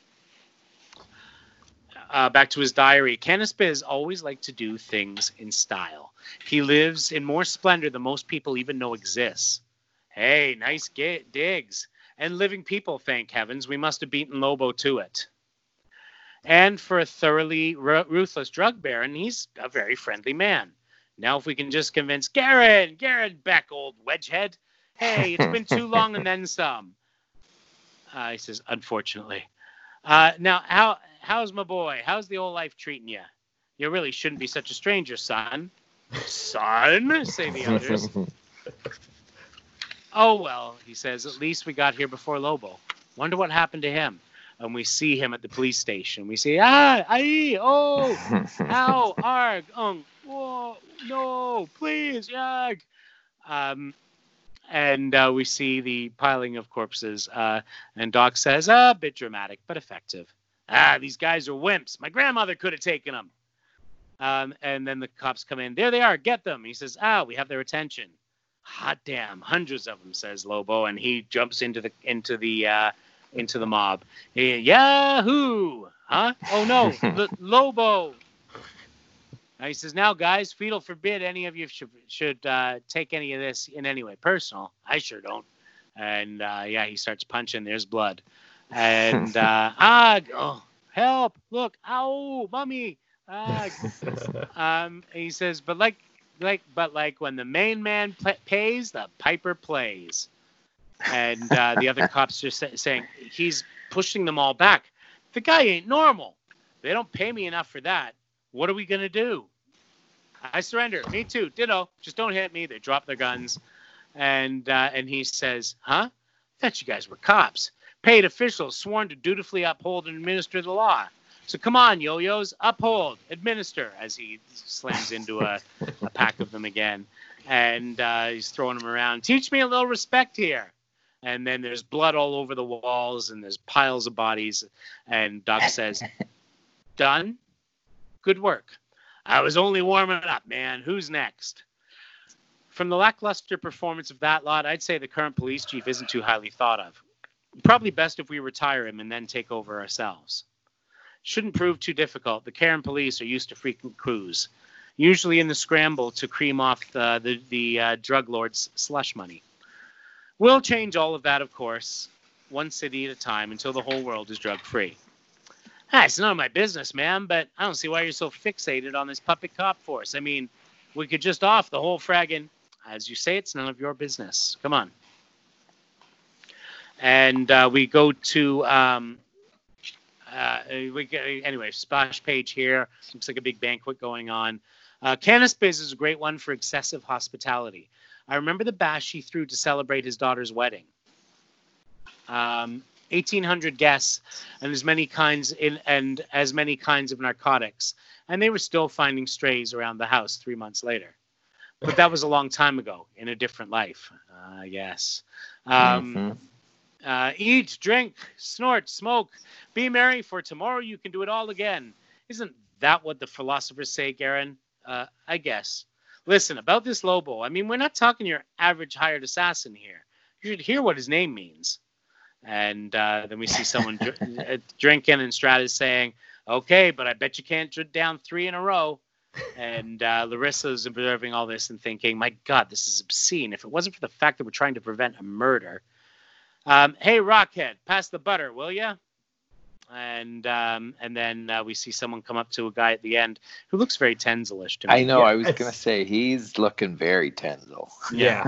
Back to his diary. Canis Biz always liked to do things in style. He lives in more splendor than most people even know exists. Hey, nice digs. And living people, thank heavens. We must have beaten Lobo to it. And for a thoroughly ruthless drug baron, he's a very friendly man. Now if we can just convince Garen back, old wedgehead. Hey, it's been too long and then some. He says, unfortunately. Now, how's my boy? How's the old life treating you? You really shouldn't be such a stranger, son. Son, say the others. Oh, well, he says, at least we got here before Lobo. Wonder what happened to him. And we see him at the police station. We say, ow, arg, whoa, no, please, yag. And we see the piling of corpses. And Doc says, a bit dramatic, but effective. These guys are wimps. My grandmother could have taken them. And then the cops come in. There they are. Get them. He says, we have their attention. Hot damn, hundreds of them, says Lobo, and he jumps into the mob. Yahoo! Huh? Oh no, Lobo. He says, now guys, Fetal forbid any of you should take any of this in any way personal. I sure don't. And he starts punching. There's blood. And help! Look, ow, mummy. He says, but like when the main man pays, the piper plays. And the other cops are saying, he's pushing them all back. The guy ain't normal. They don't pay me enough for that. What are we going to do? I surrender. Me too. Ditto. Just don't hit me. They drop their guns. And he says, huh? I thought you guys were cops. Paid officials sworn to dutifully uphold and administer the law. So come on, yo-yos, uphold, administer, as he slams into a pack of them again. And he's throwing them around. Teach me a little respect here. And then there's blood all over the walls, and there's piles of bodies. And Doc says, done? Good work. I was only warming up, man. Who's next? From the lackluster performance of that lot, I'd say the current police chief isn't too highly thought of. Probably best if we retire him and then take over ourselves. Shouldn't prove too difficult. The Cairn police are used to frequent coups, usually in the scramble to cream off the drug lord's slush money. We'll change all of that, of course, one city at a time until the whole world is drug-free. It's none of my business, man, but I don't see why you're so fixated on this puppet cop force. I mean, we could just off the whole fragging. As you say, it's none of your business. Come on. And we go to, anyway, splash page here. Looks like a big banquet going on. Canis Biz is a great one for excessive hospitality. I remember the bash he threw to celebrate his daughter's wedding. 1,800 guests and as many kinds of narcotics, and they were still finding strays around the house 3 months later. But that was a long time ago in a different life. Yes. Eat, drink, snort, smoke, be merry, for tomorrow you can do it all again. Isn't that what the philosophers say, Garen? I guess. Listen, about this Lobo, I mean, we're not talking your average hired assassin here. You should hear what his name means. And then we see someone drinking, and Stratus saying, okay, but I bet you can't drink down 3 in a row. And Larissa is observing all this and thinking, my God, this is obscene. If it wasn't for the fact that we're trying to prevent a murder. Hey, Rockhead, pass the butter, will ya? And then we see someone come up to a guy at the end who looks very Tenzelish to me. I know. Yeah, I was going to say, he's looking very Tenzel. Yeah.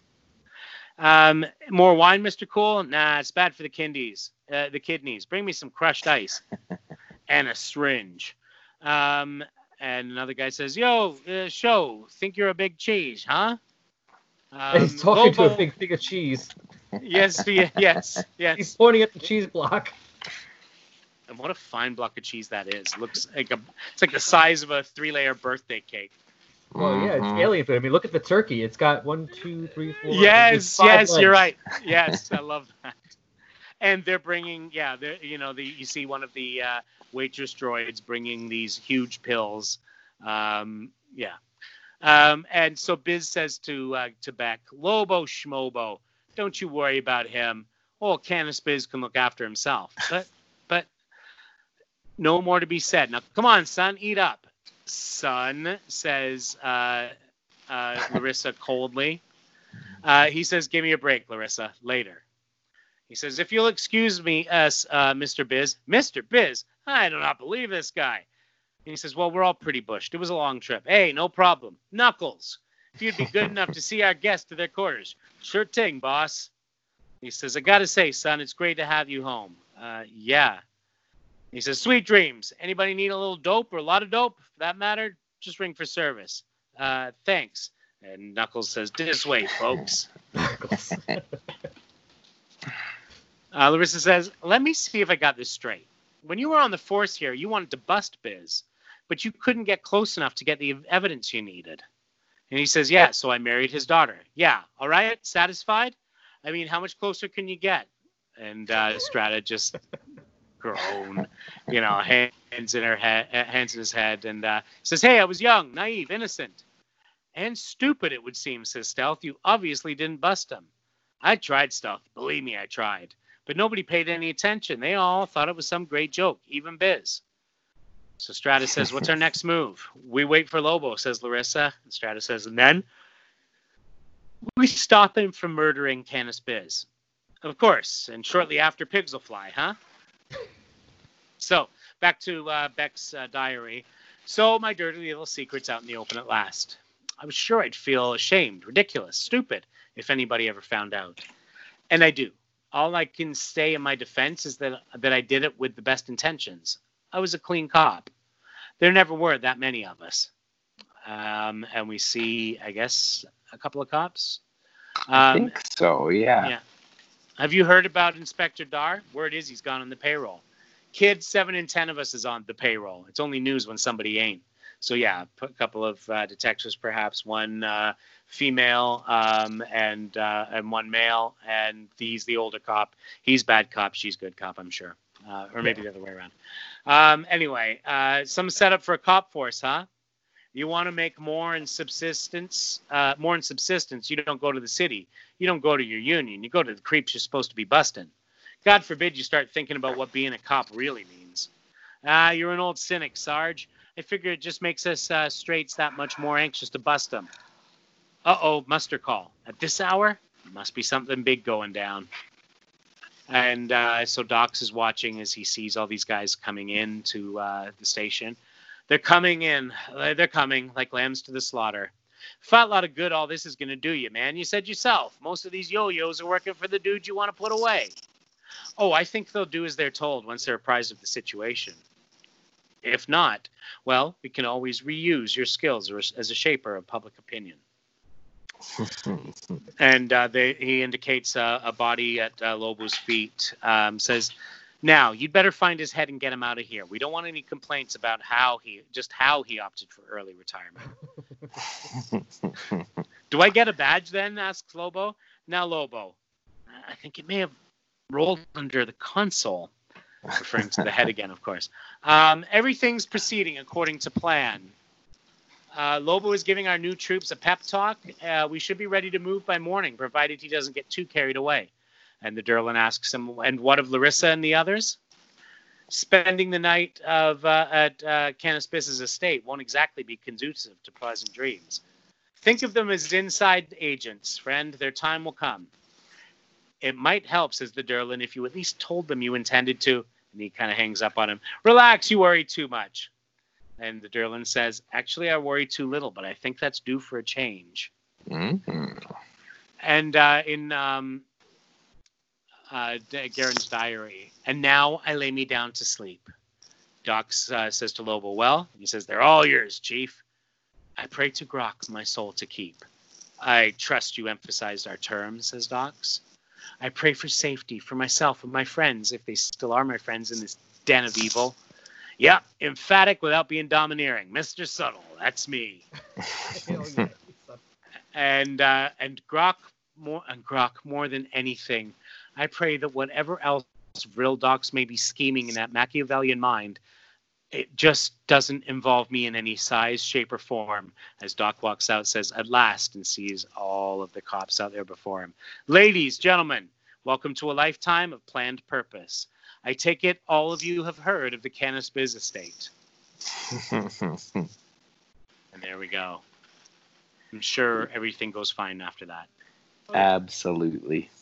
More wine, Mr. Cool? Nah, it's bad for the kidneys. Bring me some crushed ice and a syringe. And another guy says, yo, show, think you're a big cheese, huh? He's talking to a big thing of cheese. Yes. He's pointing at the cheese block. And what a fine block of cheese that is. It looks like it's like the size of a 3-layer birthday cake. Well, yeah, it's alien food. I mean, look at the turkey. It's got 1, 2, 3, 4. Yes, you're right. Yes, I love that. And they're bringing, you see one of the waitress droids bringing these huge pills. And so Biz says to Beck, Lobo Schmobo, don't you worry about him. Oh, Canis Biz can look after himself. But no more to be said. Now, come on, son, eat up. Son, says Larissa coldly. He says, give me a break, Larissa, later. He says, if you'll excuse me, Mr. Biz. Mr. Biz? I do not believe this guy. And he says, well, we're all pretty bushed. It was a long trip. Hey, no problem. Knuckles, if you'd be good enough to see our guests to their quarters. Sure thing, boss. He says, I got to say, son, it's great to have you home. Yeah. He says, sweet dreams. Anybody need a little dope or a lot of dope? For that matter, just ring for service. Thanks. And Knuckles says, this way, folks. Larissa says, let me see if I got this straight. When you were on the force here, you wanted to bust Biz, but you couldn't get close enough to get the evidence you needed. And he says, yeah, so I married his daughter. Yeah, all right, satisfied? I mean, how much closer can you get? And Strata just... groan, hands in his head, and says, hey, I was young, naive, innocent, and stupid, it would seem, says Stealth. You obviously didn't bust him. I tried, Stealth. Believe me, I tried. But nobody paid any attention. They all thought it was some great joke, even Biz. So Strata says, what's our next move? We wait for Lobo, says Larissa. And Strata says, and then we stop him from murdering Canis Biz. Of course, and shortly after, pigs will fly, huh? So, back to Beck's diary. So, my dirty little secret's out in the open at last. I was sure I'd feel ashamed, ridiculous, stupid, if anybody ever found out. And I do. All I can say in my defense is that I did it with the best intentions. I was a clean cop. There never were that many of us. And we see, I guess, a couple of cops. I think so, yeah. Have you heard about Inspector Dar? Word is he's gone on the payroll. Kid, 7 in 10 of us is on the payroll. It's only news when somebody ain't. So, yeah, a couple of detectives, perhaps, one female and one male, and he's the older cop. He's bad cop, she's good cop, I'm sure. Or maybe the other way around. Anyway, some setup for a cop force, huh? You want to make more in subsistence, you don't go to the city. You don't go to your union. You go to the creeps you're supposed to be busting. God forbid you start thinking about what being a cop really means. You're an old cynic, Sarge. I figure it just makes us straights that much more anxious to bust them. Uh-oh, muster call. At this hour? Must be something big going down. And so Dox is watching as he sees all these guys coming in to the station. They're coming in. They're coming like lambs to the slaughter. Fat lot of good all this is going to do you, man. You said yourself, most of these yo-yos are working for the dude you want to put away. Oh, I think they'll do as they're told once they're apprised of the situation. If not, well, we can always reuse your skills as a shaper of public opinion. And he indicates a body at Lobo's feet, says, now, you'd better find his head and get him out of here. We don't want any complaints about how he opted for early retirement. Do I get a badge then? Asks Lobo. Now, Lobo, I think it may have rolled under the console. Referring to the head again, of course. Everything's proceeding according to plan. Lobo is giving our new troops a pep talk. We should be ready to move by morning, provided he doesn't get too carried away. And the Durlan asks him, and what of Larissa and the others? Spending the night at Canis Biss's estate won't exactly be conducive to pleasant dreams. Think of them as inside agents, friend. Their time will come. It might help, says the Durlan, if you at least told them you intended to. And he kind of hangs up on him. Relax, you worry too much. And the Durlan says, actually, I worry too little, but I think that's due for a change. Mm-hmm. And in Garen's diary, and now I lay me down to sleep. Dox says to Lobo, well, he says, they're all yours, Chief. I pray to Grok my soul to keep. I trust you emphasized our terms, says Dox. I pray for safety for myself and my friends, if they still are my friends in this den of evil. Yeah, emphatic without being domineering. Mr. Subtle, that's me. And Grok more than anything, I pray that whatever else Vril Dox may be scheming in that Machiavellian mind, it just doesn't involve me in any size, shape, or form. As Doc walks out, says, at last, and sees all of the cops out there before him. Ladies, gentlemen, welcome to a lifetime of planned purpose. I take it all of you have heard of the Canis Biz estate. And there we go. I'm sure everything goes fine after that. Absolutely.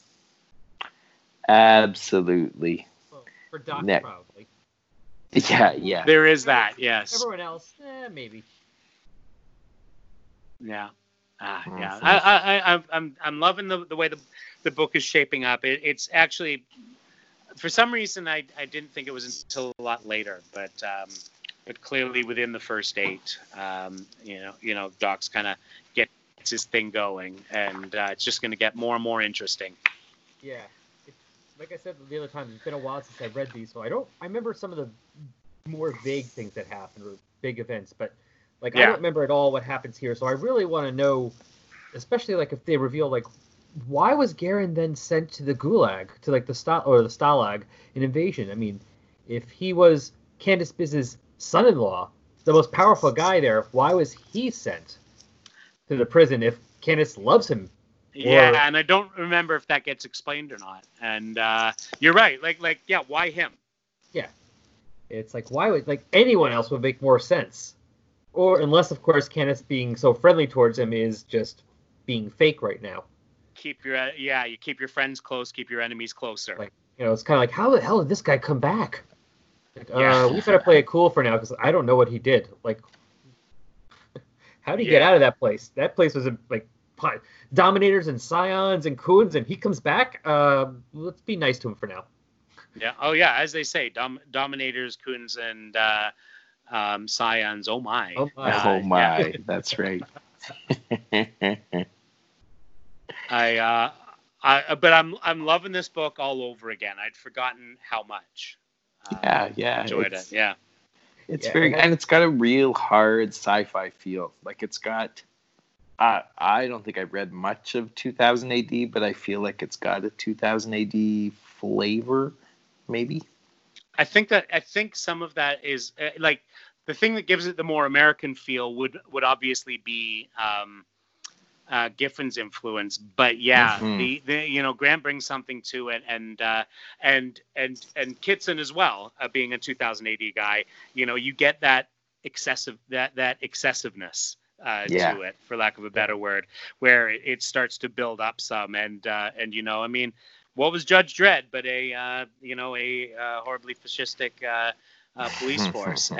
Absolutely. Well, for Doc, probably. Yeah. There is that, yes. Everyone else, maybe. Yeah. Yeah. I'm loving the way the book is shaping up. It's actually, for some reason, I didn't think it was until a lot later, but clearly within the first 8, Doc's kind of gets his thing going, and it's just going to get more and more interesting. Yeah. Like I said the other time, it's been a while since I've read these, so I remember some of the more vague things that happened, or big events, but I don't remember at all what happens here, so I really want to know, especially if they reveal why was Garen then sent to the Gulag, to the Stalag in Invasion? I mean, if he was Candace Biz's son-in-law, the most powerful guy there, why was he sent to the prison if Candace loves him? Yeah, and I don't remember if that gets explained or not. And you're right. Why him? Yeah. It's why would, anyone else would make more sense. Or unless, of course, Candace being so friendly towards him is just being fake right now. You keep your friends close, keep your enemies closer. It's kind of how the hell did this guy come back? We gotta play it cool for now, because I don't know what he did. How did he get out of that place? That place was Dominators and Scions and Coons, and he comes back. Let's be nice to him for now. Yeah. Oh, yeah. As they say, Dominators, Coons, and Scions. Oh my. Oh my. Yeah. That's right. But I'm loving this book all over again. I'd forgotten how much. Enjoyed it. Yeah. It's and it's got a real hard sci-fi feel. It's got. I don't think I've read much of 2000 AD, but I feel like it's got a 2000 AD flavor, maybe. I think some of that is the thing that gives it the more American feel would obviously be Giffen's influence, but the Grant brings something to it, and Kitson as well, being a 2000 AD guy, you get that excessiveness to it, for lack of a better word, where it starts to build up some. And you know, I mean, what was Judge Dredd but a horribly fascistic police force?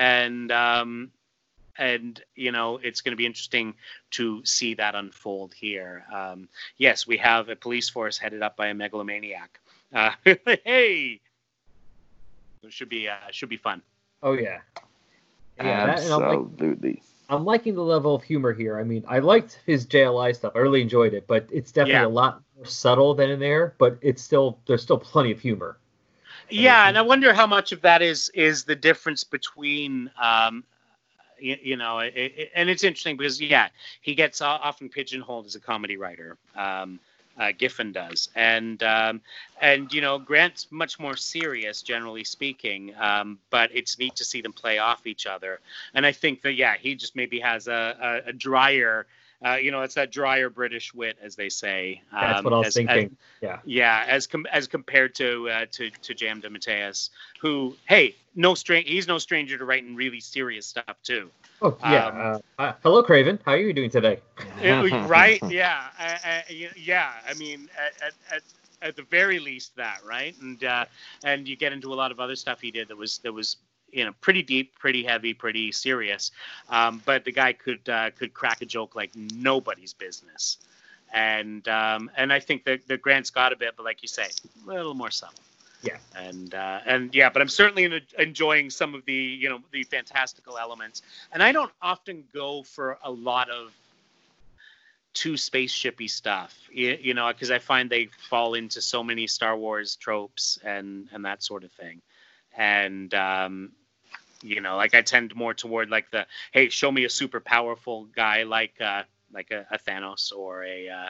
And you know, it's going to be interesting to see that unfold here. Yes, we have a police force headed up by a megalomaniac. Hey, it should be fun. Oh yeah, absolutely. I'm liking the level of humor here. I mean, I liked his JLI stuff. I really enjoyed it, but it's definitely a lot more subtle than in there. But there's still plenty of humor. Yeah, and I wonder how much of that is the difference between. You know, and it's interesting because he gets often pigeonholed as a comedy writer. Giffen does, and you know, Grant's much more serious, generally speaking. But it's neat to see them play off each other, and I think that he just maybe has a drier. You know, it's that drier British wit, as they say. That's what I was thinking. As compared to J.M. DeMatteis, who, hey, he's no stranger to writing really serious stuff too. Oh yeah. Hello, Craven. How are you doing today? Right? Yeah. I mean, at the very least, that, right? And you get into a lot of other stuff he did that was you know, pretty deep, pretty heavy, pretty serious. But the guy could crack a joke like nobody's business. And I think that Grant's got a bit, but like you say, a little more subtle. Yeah. And but I'm certainly enjoying some of the, you know, the fantastical elements. And I don't often go for a lot of too spaceshipy stuff, you know, because I find they fall into so many Star Wars tropes and that sort of thing. And you know, like I tend more toward like the, hey, show me a super powerful guy like a Thanos or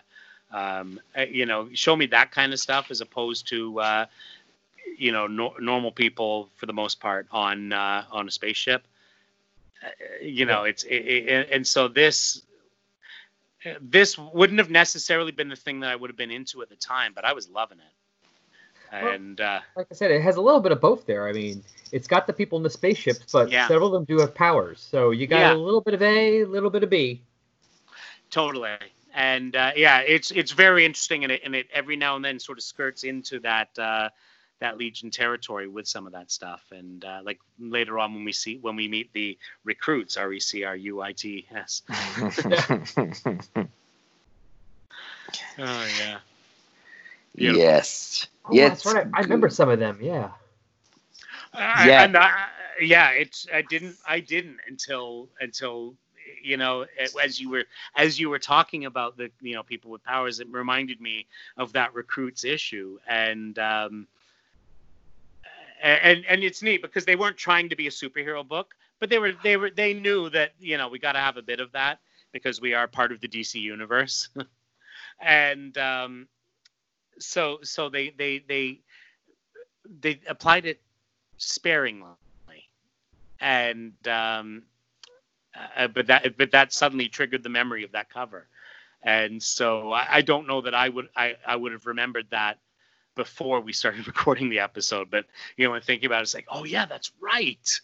you know, show me that kind of stuff as opposed to you know, normal people for the most part on a spaceship. You know, and so this wouldn't have necessarily been the thing that I would have been into at the time, but I was loving it. And like I said, it has a little bit of both there. I mean, it's got the people in the spaceships, but several of them do have powers. So you got a little bit of A, a little bit of B. Totally. And it's very interesting, and it every now and then sort of skirts into that Legion territory with some of that stuff. And like later on when we meet the recruits, RECRUITS. Oh yeah. Beautiful. Yes. Oh, yes. That's right. I remember some of them. Yeah. I didn't until you know, as you were talking about the, you know, people with powers, it reminded me of that recruits issue. And it's neat because they weren't trying to be a superhero book, but they knew that, you know, we got to have a bit of that because we are part of the DC universe. And so they applied it sparingly, and but that suddenly triggered the memory of that cover, and so I don't know that I would have remembered that before we started recording the episode, but you know, when thinking about it, it's like, oh yeah, that's right.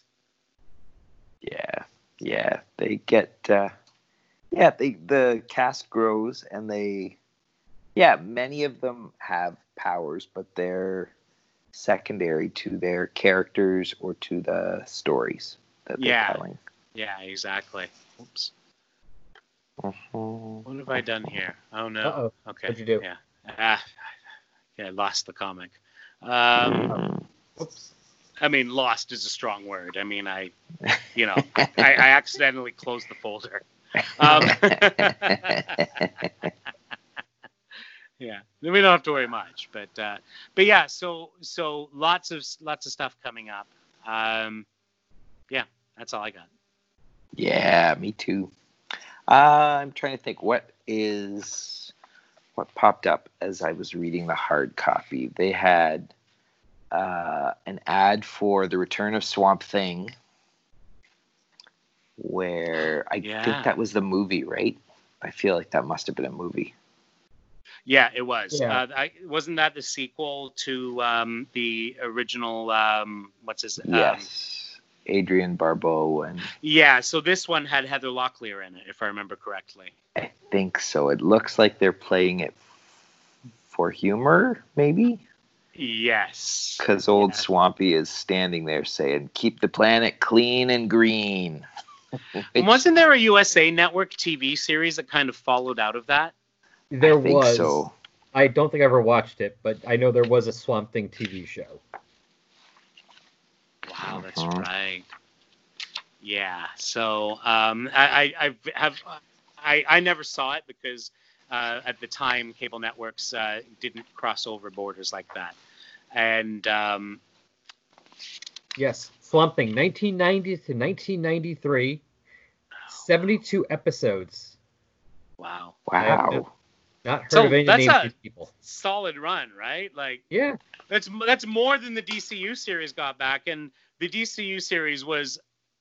Yeah, they get the cast grows, and many of them have powers, but they're secondary to their characters or to the stories that they're telling. Yeah, exactly. Oops. Uh-huh. What have I done here? Oh no. Uh-oh. Okay. What'd you do? Yeah. I lost the comic. Oops. I mean, lost is a strong word. I mean, I accidentally closed the folder. Yeah, we don't have to worry much, but yeah, so lots of stuff coming up. Yeah, that's all I got. Yeah, me too. I'm trying to think what popped up as I was reading the hard copy. They had an ad for the return of Swamp Thing, where I think that was the movie, right? I feel like that must have been a movie. Yeah, it was. Yeah. Wasn't that the sequel to the original? What's his? Yes. Adrienne Barbeau, and Yeah, so this one had Heather Locklear in it, if I remember correctly. I think so. It looks like they're playing it for humor, maybe? Yes. Because old Swampy is standing there saying, "Keep the planet clean and green." Wasn't there a USA Network TV series that kind of followed out of that? There I think was. So. I don't think I ever watched it, but I know there was a Swamp Thing TV show. Wow, that's right. Yeah. So I never saw it because at the time cable networks didn't cross over borders like that. And yes, Swamp Thing, 1990 to 1993, 72 episodes. Wow. Not heard of any names of these people. Solid run, right? Like, yeah, that's more than the DCU series got back, and the DCU series was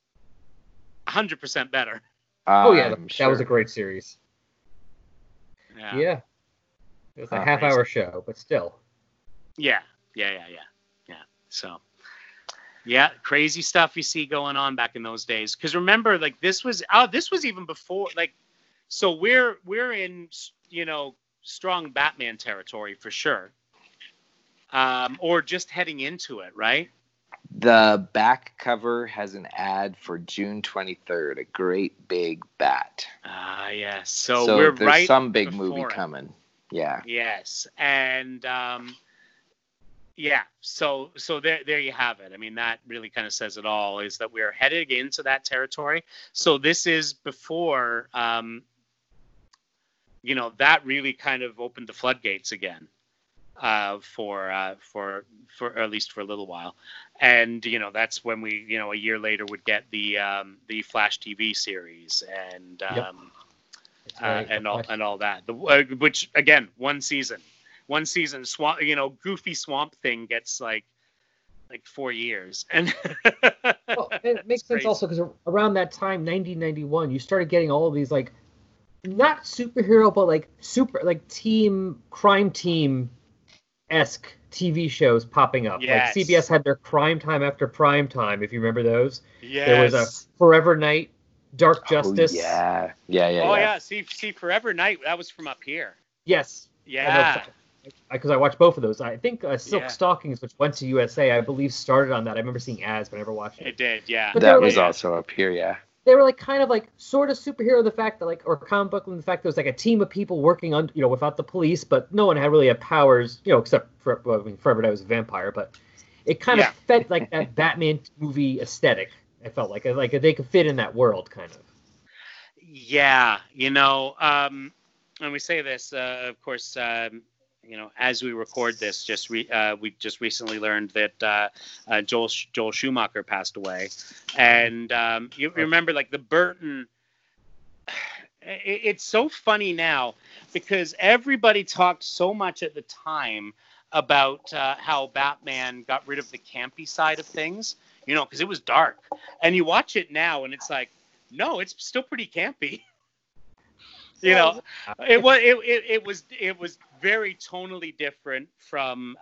100% better. That was a great series. Yeah. It was a half-hour show, but still. Yeah. So, yeah, crazy stuff you see going on back in those days. Because remember, like this was even before, like, so we're in, strong Batman territory for sure, or just heading into it, right? The back cover has an ad for June 23rd, a great big bat. Yes. So we're there's right some big movie coming. Yeah. Yes, and so there you have it. I mean, that really kind of says it all, is that we're headed into that territory. So this is before, that really kind of opened the floodgates again, for at least for a little while. And, that's when we, a year later would get the Flash TV series and, and all that, which again, one season Swamp, goofy Swamp Thing gets like 4 years. And well, it makes sense also because around that time, 1991, you started getting all of these like not superhero, but like crime team-esque TV shows popping up. Yes. Like CBS had their Crime Time after Prime Time, if you remember those. Yes. There was a Forever Night, Dark Justice. Oh, yeah. Oh, yeah. See, Forever Night, that was from up here. Yes. Yeah. Because I watched both of those. I think Silk Stockings, which went to USA, I believe started on that. I remember seeing ads, but I never watched it. It did, yeah. But that was also up here, yeah. They were like kind of like sort of superhero, the fact that or comic book, the fact that it was like a team of people working on, without the police, but no one had really had powers, except for, Forever Night was a vampire, but it kind of felt like that Batman movie aesthetic. I felt like they could fit in that world, kind of. Yeah, and we say this, of course, as we record this, we just recently learned that Joel Schumacher passed away, and you remember like the Burton. It's so funny now because everybody talked so much at the time about how Batman got rid of the campy side of things, because it was dark, and you watch it now and it's like, no, it's still pretty campy. It was very tonally different from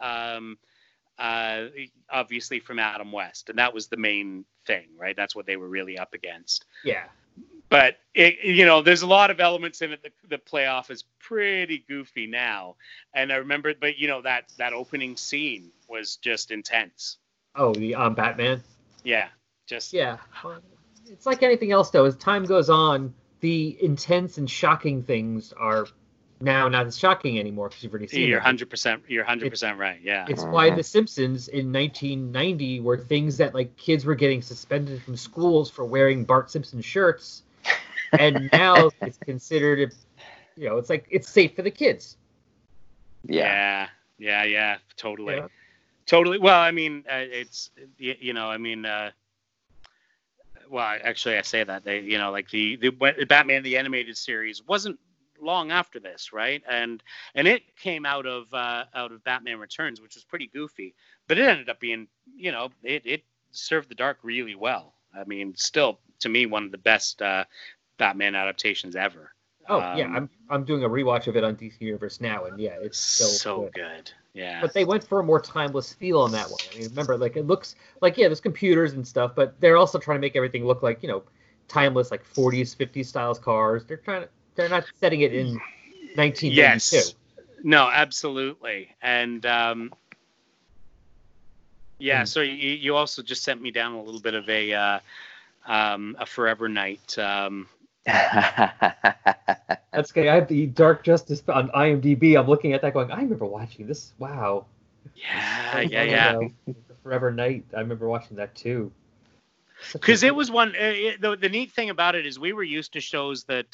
obviously from Adam West, and that was the main thing, right? That's what they were really up against. Yeah. But there's a lot of elements in it that play off as pretty goofy now. And I remember, but that opening scene was just intense. Oh, the Batman. Yeah. Well, it's like anything else, though. As time goes on, the intense and shocking things are now not as shocking anymore because you've already seen. You're 100% right. Yeah. It's why The Simpsons in 1990 were things that like kids were getting suspended from schools for wearing Bart Simpson shirts, and now it's considered, it's like it's safe for the kids. Yeah. Totally. Yeah. Totally. Well, I mean, well, actually, I say that the Batman the Animated Series wasn't long after this, right? And it came out of Batman Returns, which was pretty goofy, but it ended up being, it served the dark really well. I mean, still to me one of the best Batman adaptations ever. Oh yeah, I'm doing a rewatch of it on DC Universe now, and yeah, it's so good. Yeah. But they went for a more timeless feel on that one. I mean, remember, like it looks like there's computers and stuff, but they're also trying to make everything look like timeless, like 40s, 50s styles cars. They're not setting it in 1992. Yes. No, absolutely. And so you also just sent me down a little bit of a Forever Knight. That's good. I have the Dark Justice on IMDb. I'm looking at that going, I remember watching this. Wow. Yeah. Forever Knight. I remember watching that too. Because it was one. The neat thing about it is we were used to shows that,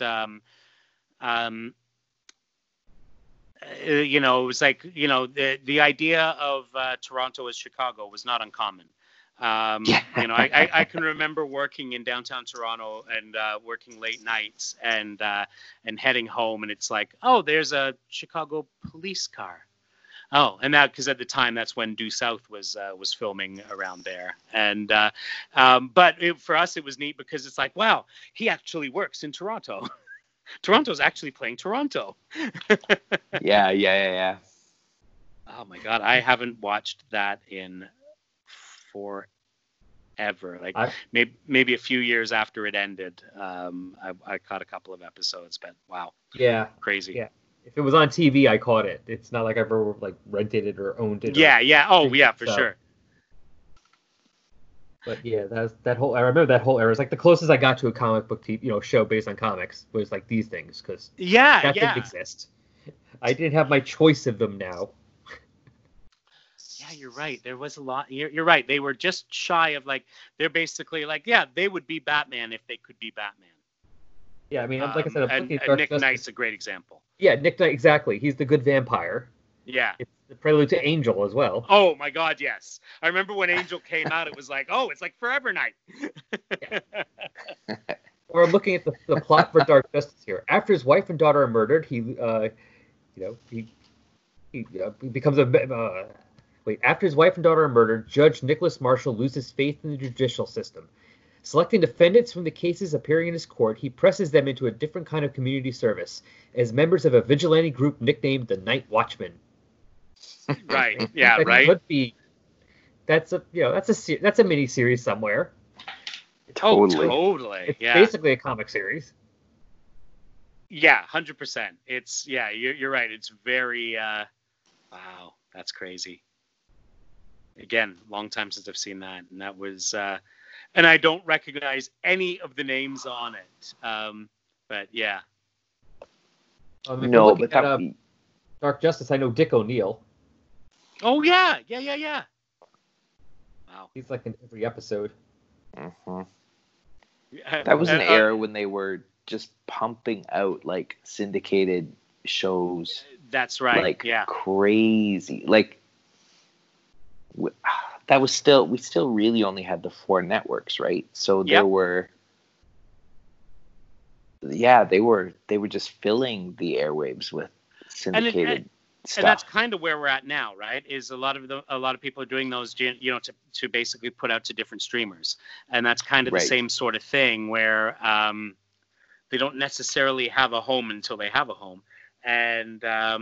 it was like the idea of Toronto as Chicago was not uncommon. I can remember working in downtown Toronto and working late nights and heading home, and it's like, oh, there's a Chicago police car. Oh, and that because at the time that's when Due South was filming around there, and but for us it was neat because it's like, wow, he actually works in Toronto. Toronto's actually playing Toronto. Yeah. Oh my God, I haven't watched that in forever. Like maybe a few years after it ended, I caught a couple of episodes, but wow. Yeah. Crazy. Yeah. If it was on TV, I caught it. It's not like I ever rented it or owned it. Yeah. Oh yeah, for sure. But yeah, I remember that whole era. It's like the closest I got to a comic book show based on comics was like these things because that didn't exist. I didn't have my choice of them now. Yeah, you're right. There was a lot. You're right. They were just shy of they're basically they would be Batman if they could be Batman. Yeah, I mean, like I said, and Nick Knight's a great example. Yeah, Nick Knight, exactly. He's the good vampire. Yeah. It's the prelude to Angel as well. Oh my God, yes. I remember when Angel came out, it was like, oh, it's like Forever Knight. Or looking at the plot for Dark Justice here. After his wife and daughter are murdered, he becomes a after his wife and daughter are murdered, Judge Nicholas Marshall loses faith in the judicial system. Selecting defendants from the cases appearing in his court, he presses them into a different kind of community service as members of a vigilante group nicknamed the Night Watchmen. Right. Yeah. Right. That's a mini series somewhere. Totally. It's basically a comic series. Yeah, 100%. It's you're right. It's very wow. That's crazy. Again, long time since I've seen that, and that was. And I don't recognize any of the names on it. But yeah. No, but Dark Justice, I know Dick O'Neill. Oh, yeah. Wow. He's like in every episode. Mm-hmm. That was an era when they were just pumping out syndicated shows. That's right. Crazy. That was we still really only had the 4 networks, right? So there were, they were just filling the airwaves with syndicated stuff. And that's kind of where we're at now, right? Is a lot of people are doing those, to basically put out to different streamers, and that's kind of the same sort of thing where they don't necessarily have a home until they have a home, and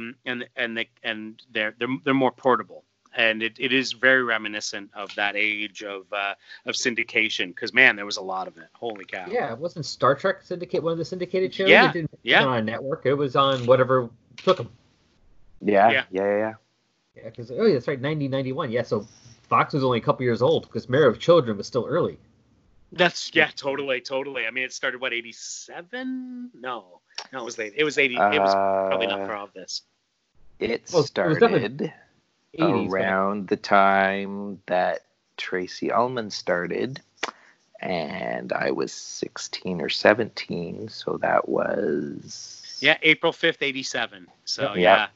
they're more portable. And it is very reminiscent of that age of syndication, because man, there was a lot of it. Holy cow! Yeah, it wasn't Star Trek syndicate one of the syndicated shows. Yeah, it didn't on a network. It was on whatever took them. Yeah. Yeah, because that's right, 1991. Yeah, so Fox was only a couple years old because Marriage of Children was still early. That's totally. I mean, it started 87? No, it was late. It was 80. It was probably not far off this. It started. Around the time that Tracy Ullman started, and I was 16 or 17, so that was April 5th, 87. So yeah.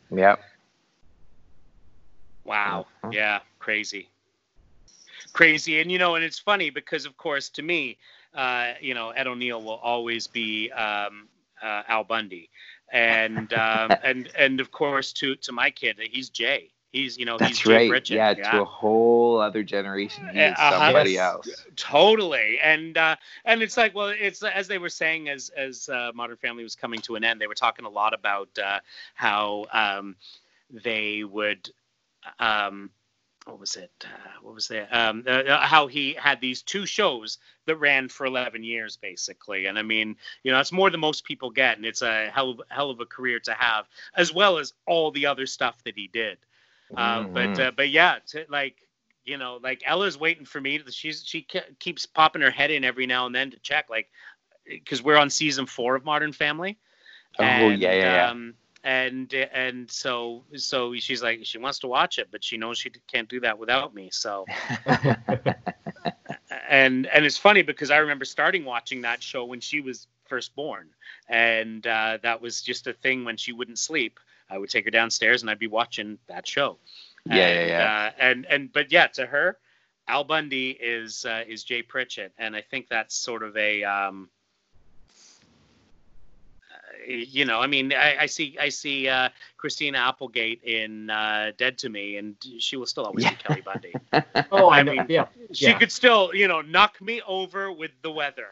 Wow. Uh-huh. Yeah, crazy, and and it's funny because of course to me, Ed O'Neill will always be Al Bundy, and and of course to my kid he's Jay. He's That's he's Jay right. Pritchett. Yeah, to a whole other generation, he is somebody else. Totally. And it's like, well, it's as they were saying as Modern Family was coming to an end, they were talking a lot about how they would what was it? How he had these two shows that ran for 11 years, basically. And I mean, it's more than most people get, and it's a hell of a career to have, as well as all the other stuff that he did. But yeah, like Ella's waiting for me. She keeps popping her head in every now and then to check, like, because we're on season 4 of Modern Family. Yeah. And so she's like, she wants to watch it, but she knows she can't do that without me. So, and it's funny because I remember starting watching that show when she was first born, and that was just a thing when she wouldn't sleep. I would take her downstairs and I'd be watching that show. But yeah, to her, Al Bundy is Jay Pritchett, and I think that's sort of a I mean, I see Christina Applegate in Dead to Me, and she will still always be Kelly Bundy. I mean, yeah. She could still, knock me over with the weather.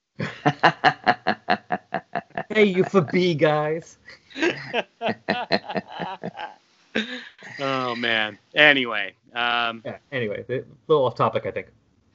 Hey, you for B guys. Oh man. Anyway. Anyway, a little off topic, I think.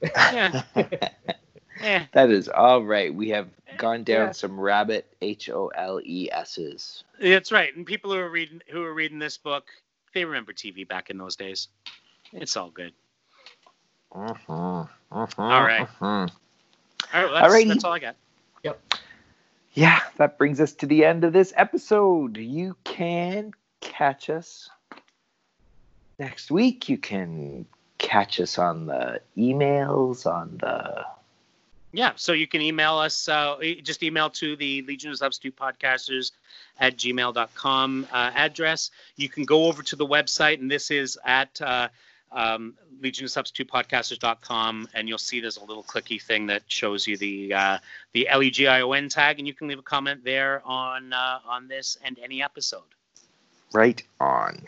That is all right. We have gone down some rabbit HOLESs. That's right. And people who are reading this book, they remember TV back in those days. It's all good. All right. All right. That's all I got. Yep. Yeah, that brings us to the end of this episode. You can catch us next week. You can catch us on the emails, on the... Yeah, so you can email us, just email to the Legion of Substitute Podcasters at gmail.com address. You can go over to the website, and this is at Legion of Substitute Podcasters.com, and you'll see there's a little clicky thing that shows you the LEGION tag, and you can leave a comment there on this and any episode. Right on.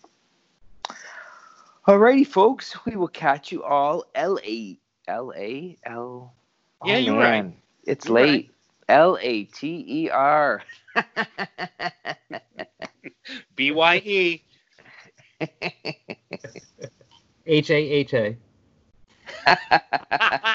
Alrighty, folks, we will catch you all. L-A-L. Yeah, you're right. It's you're late. Right. LATER. BYE. HAHA.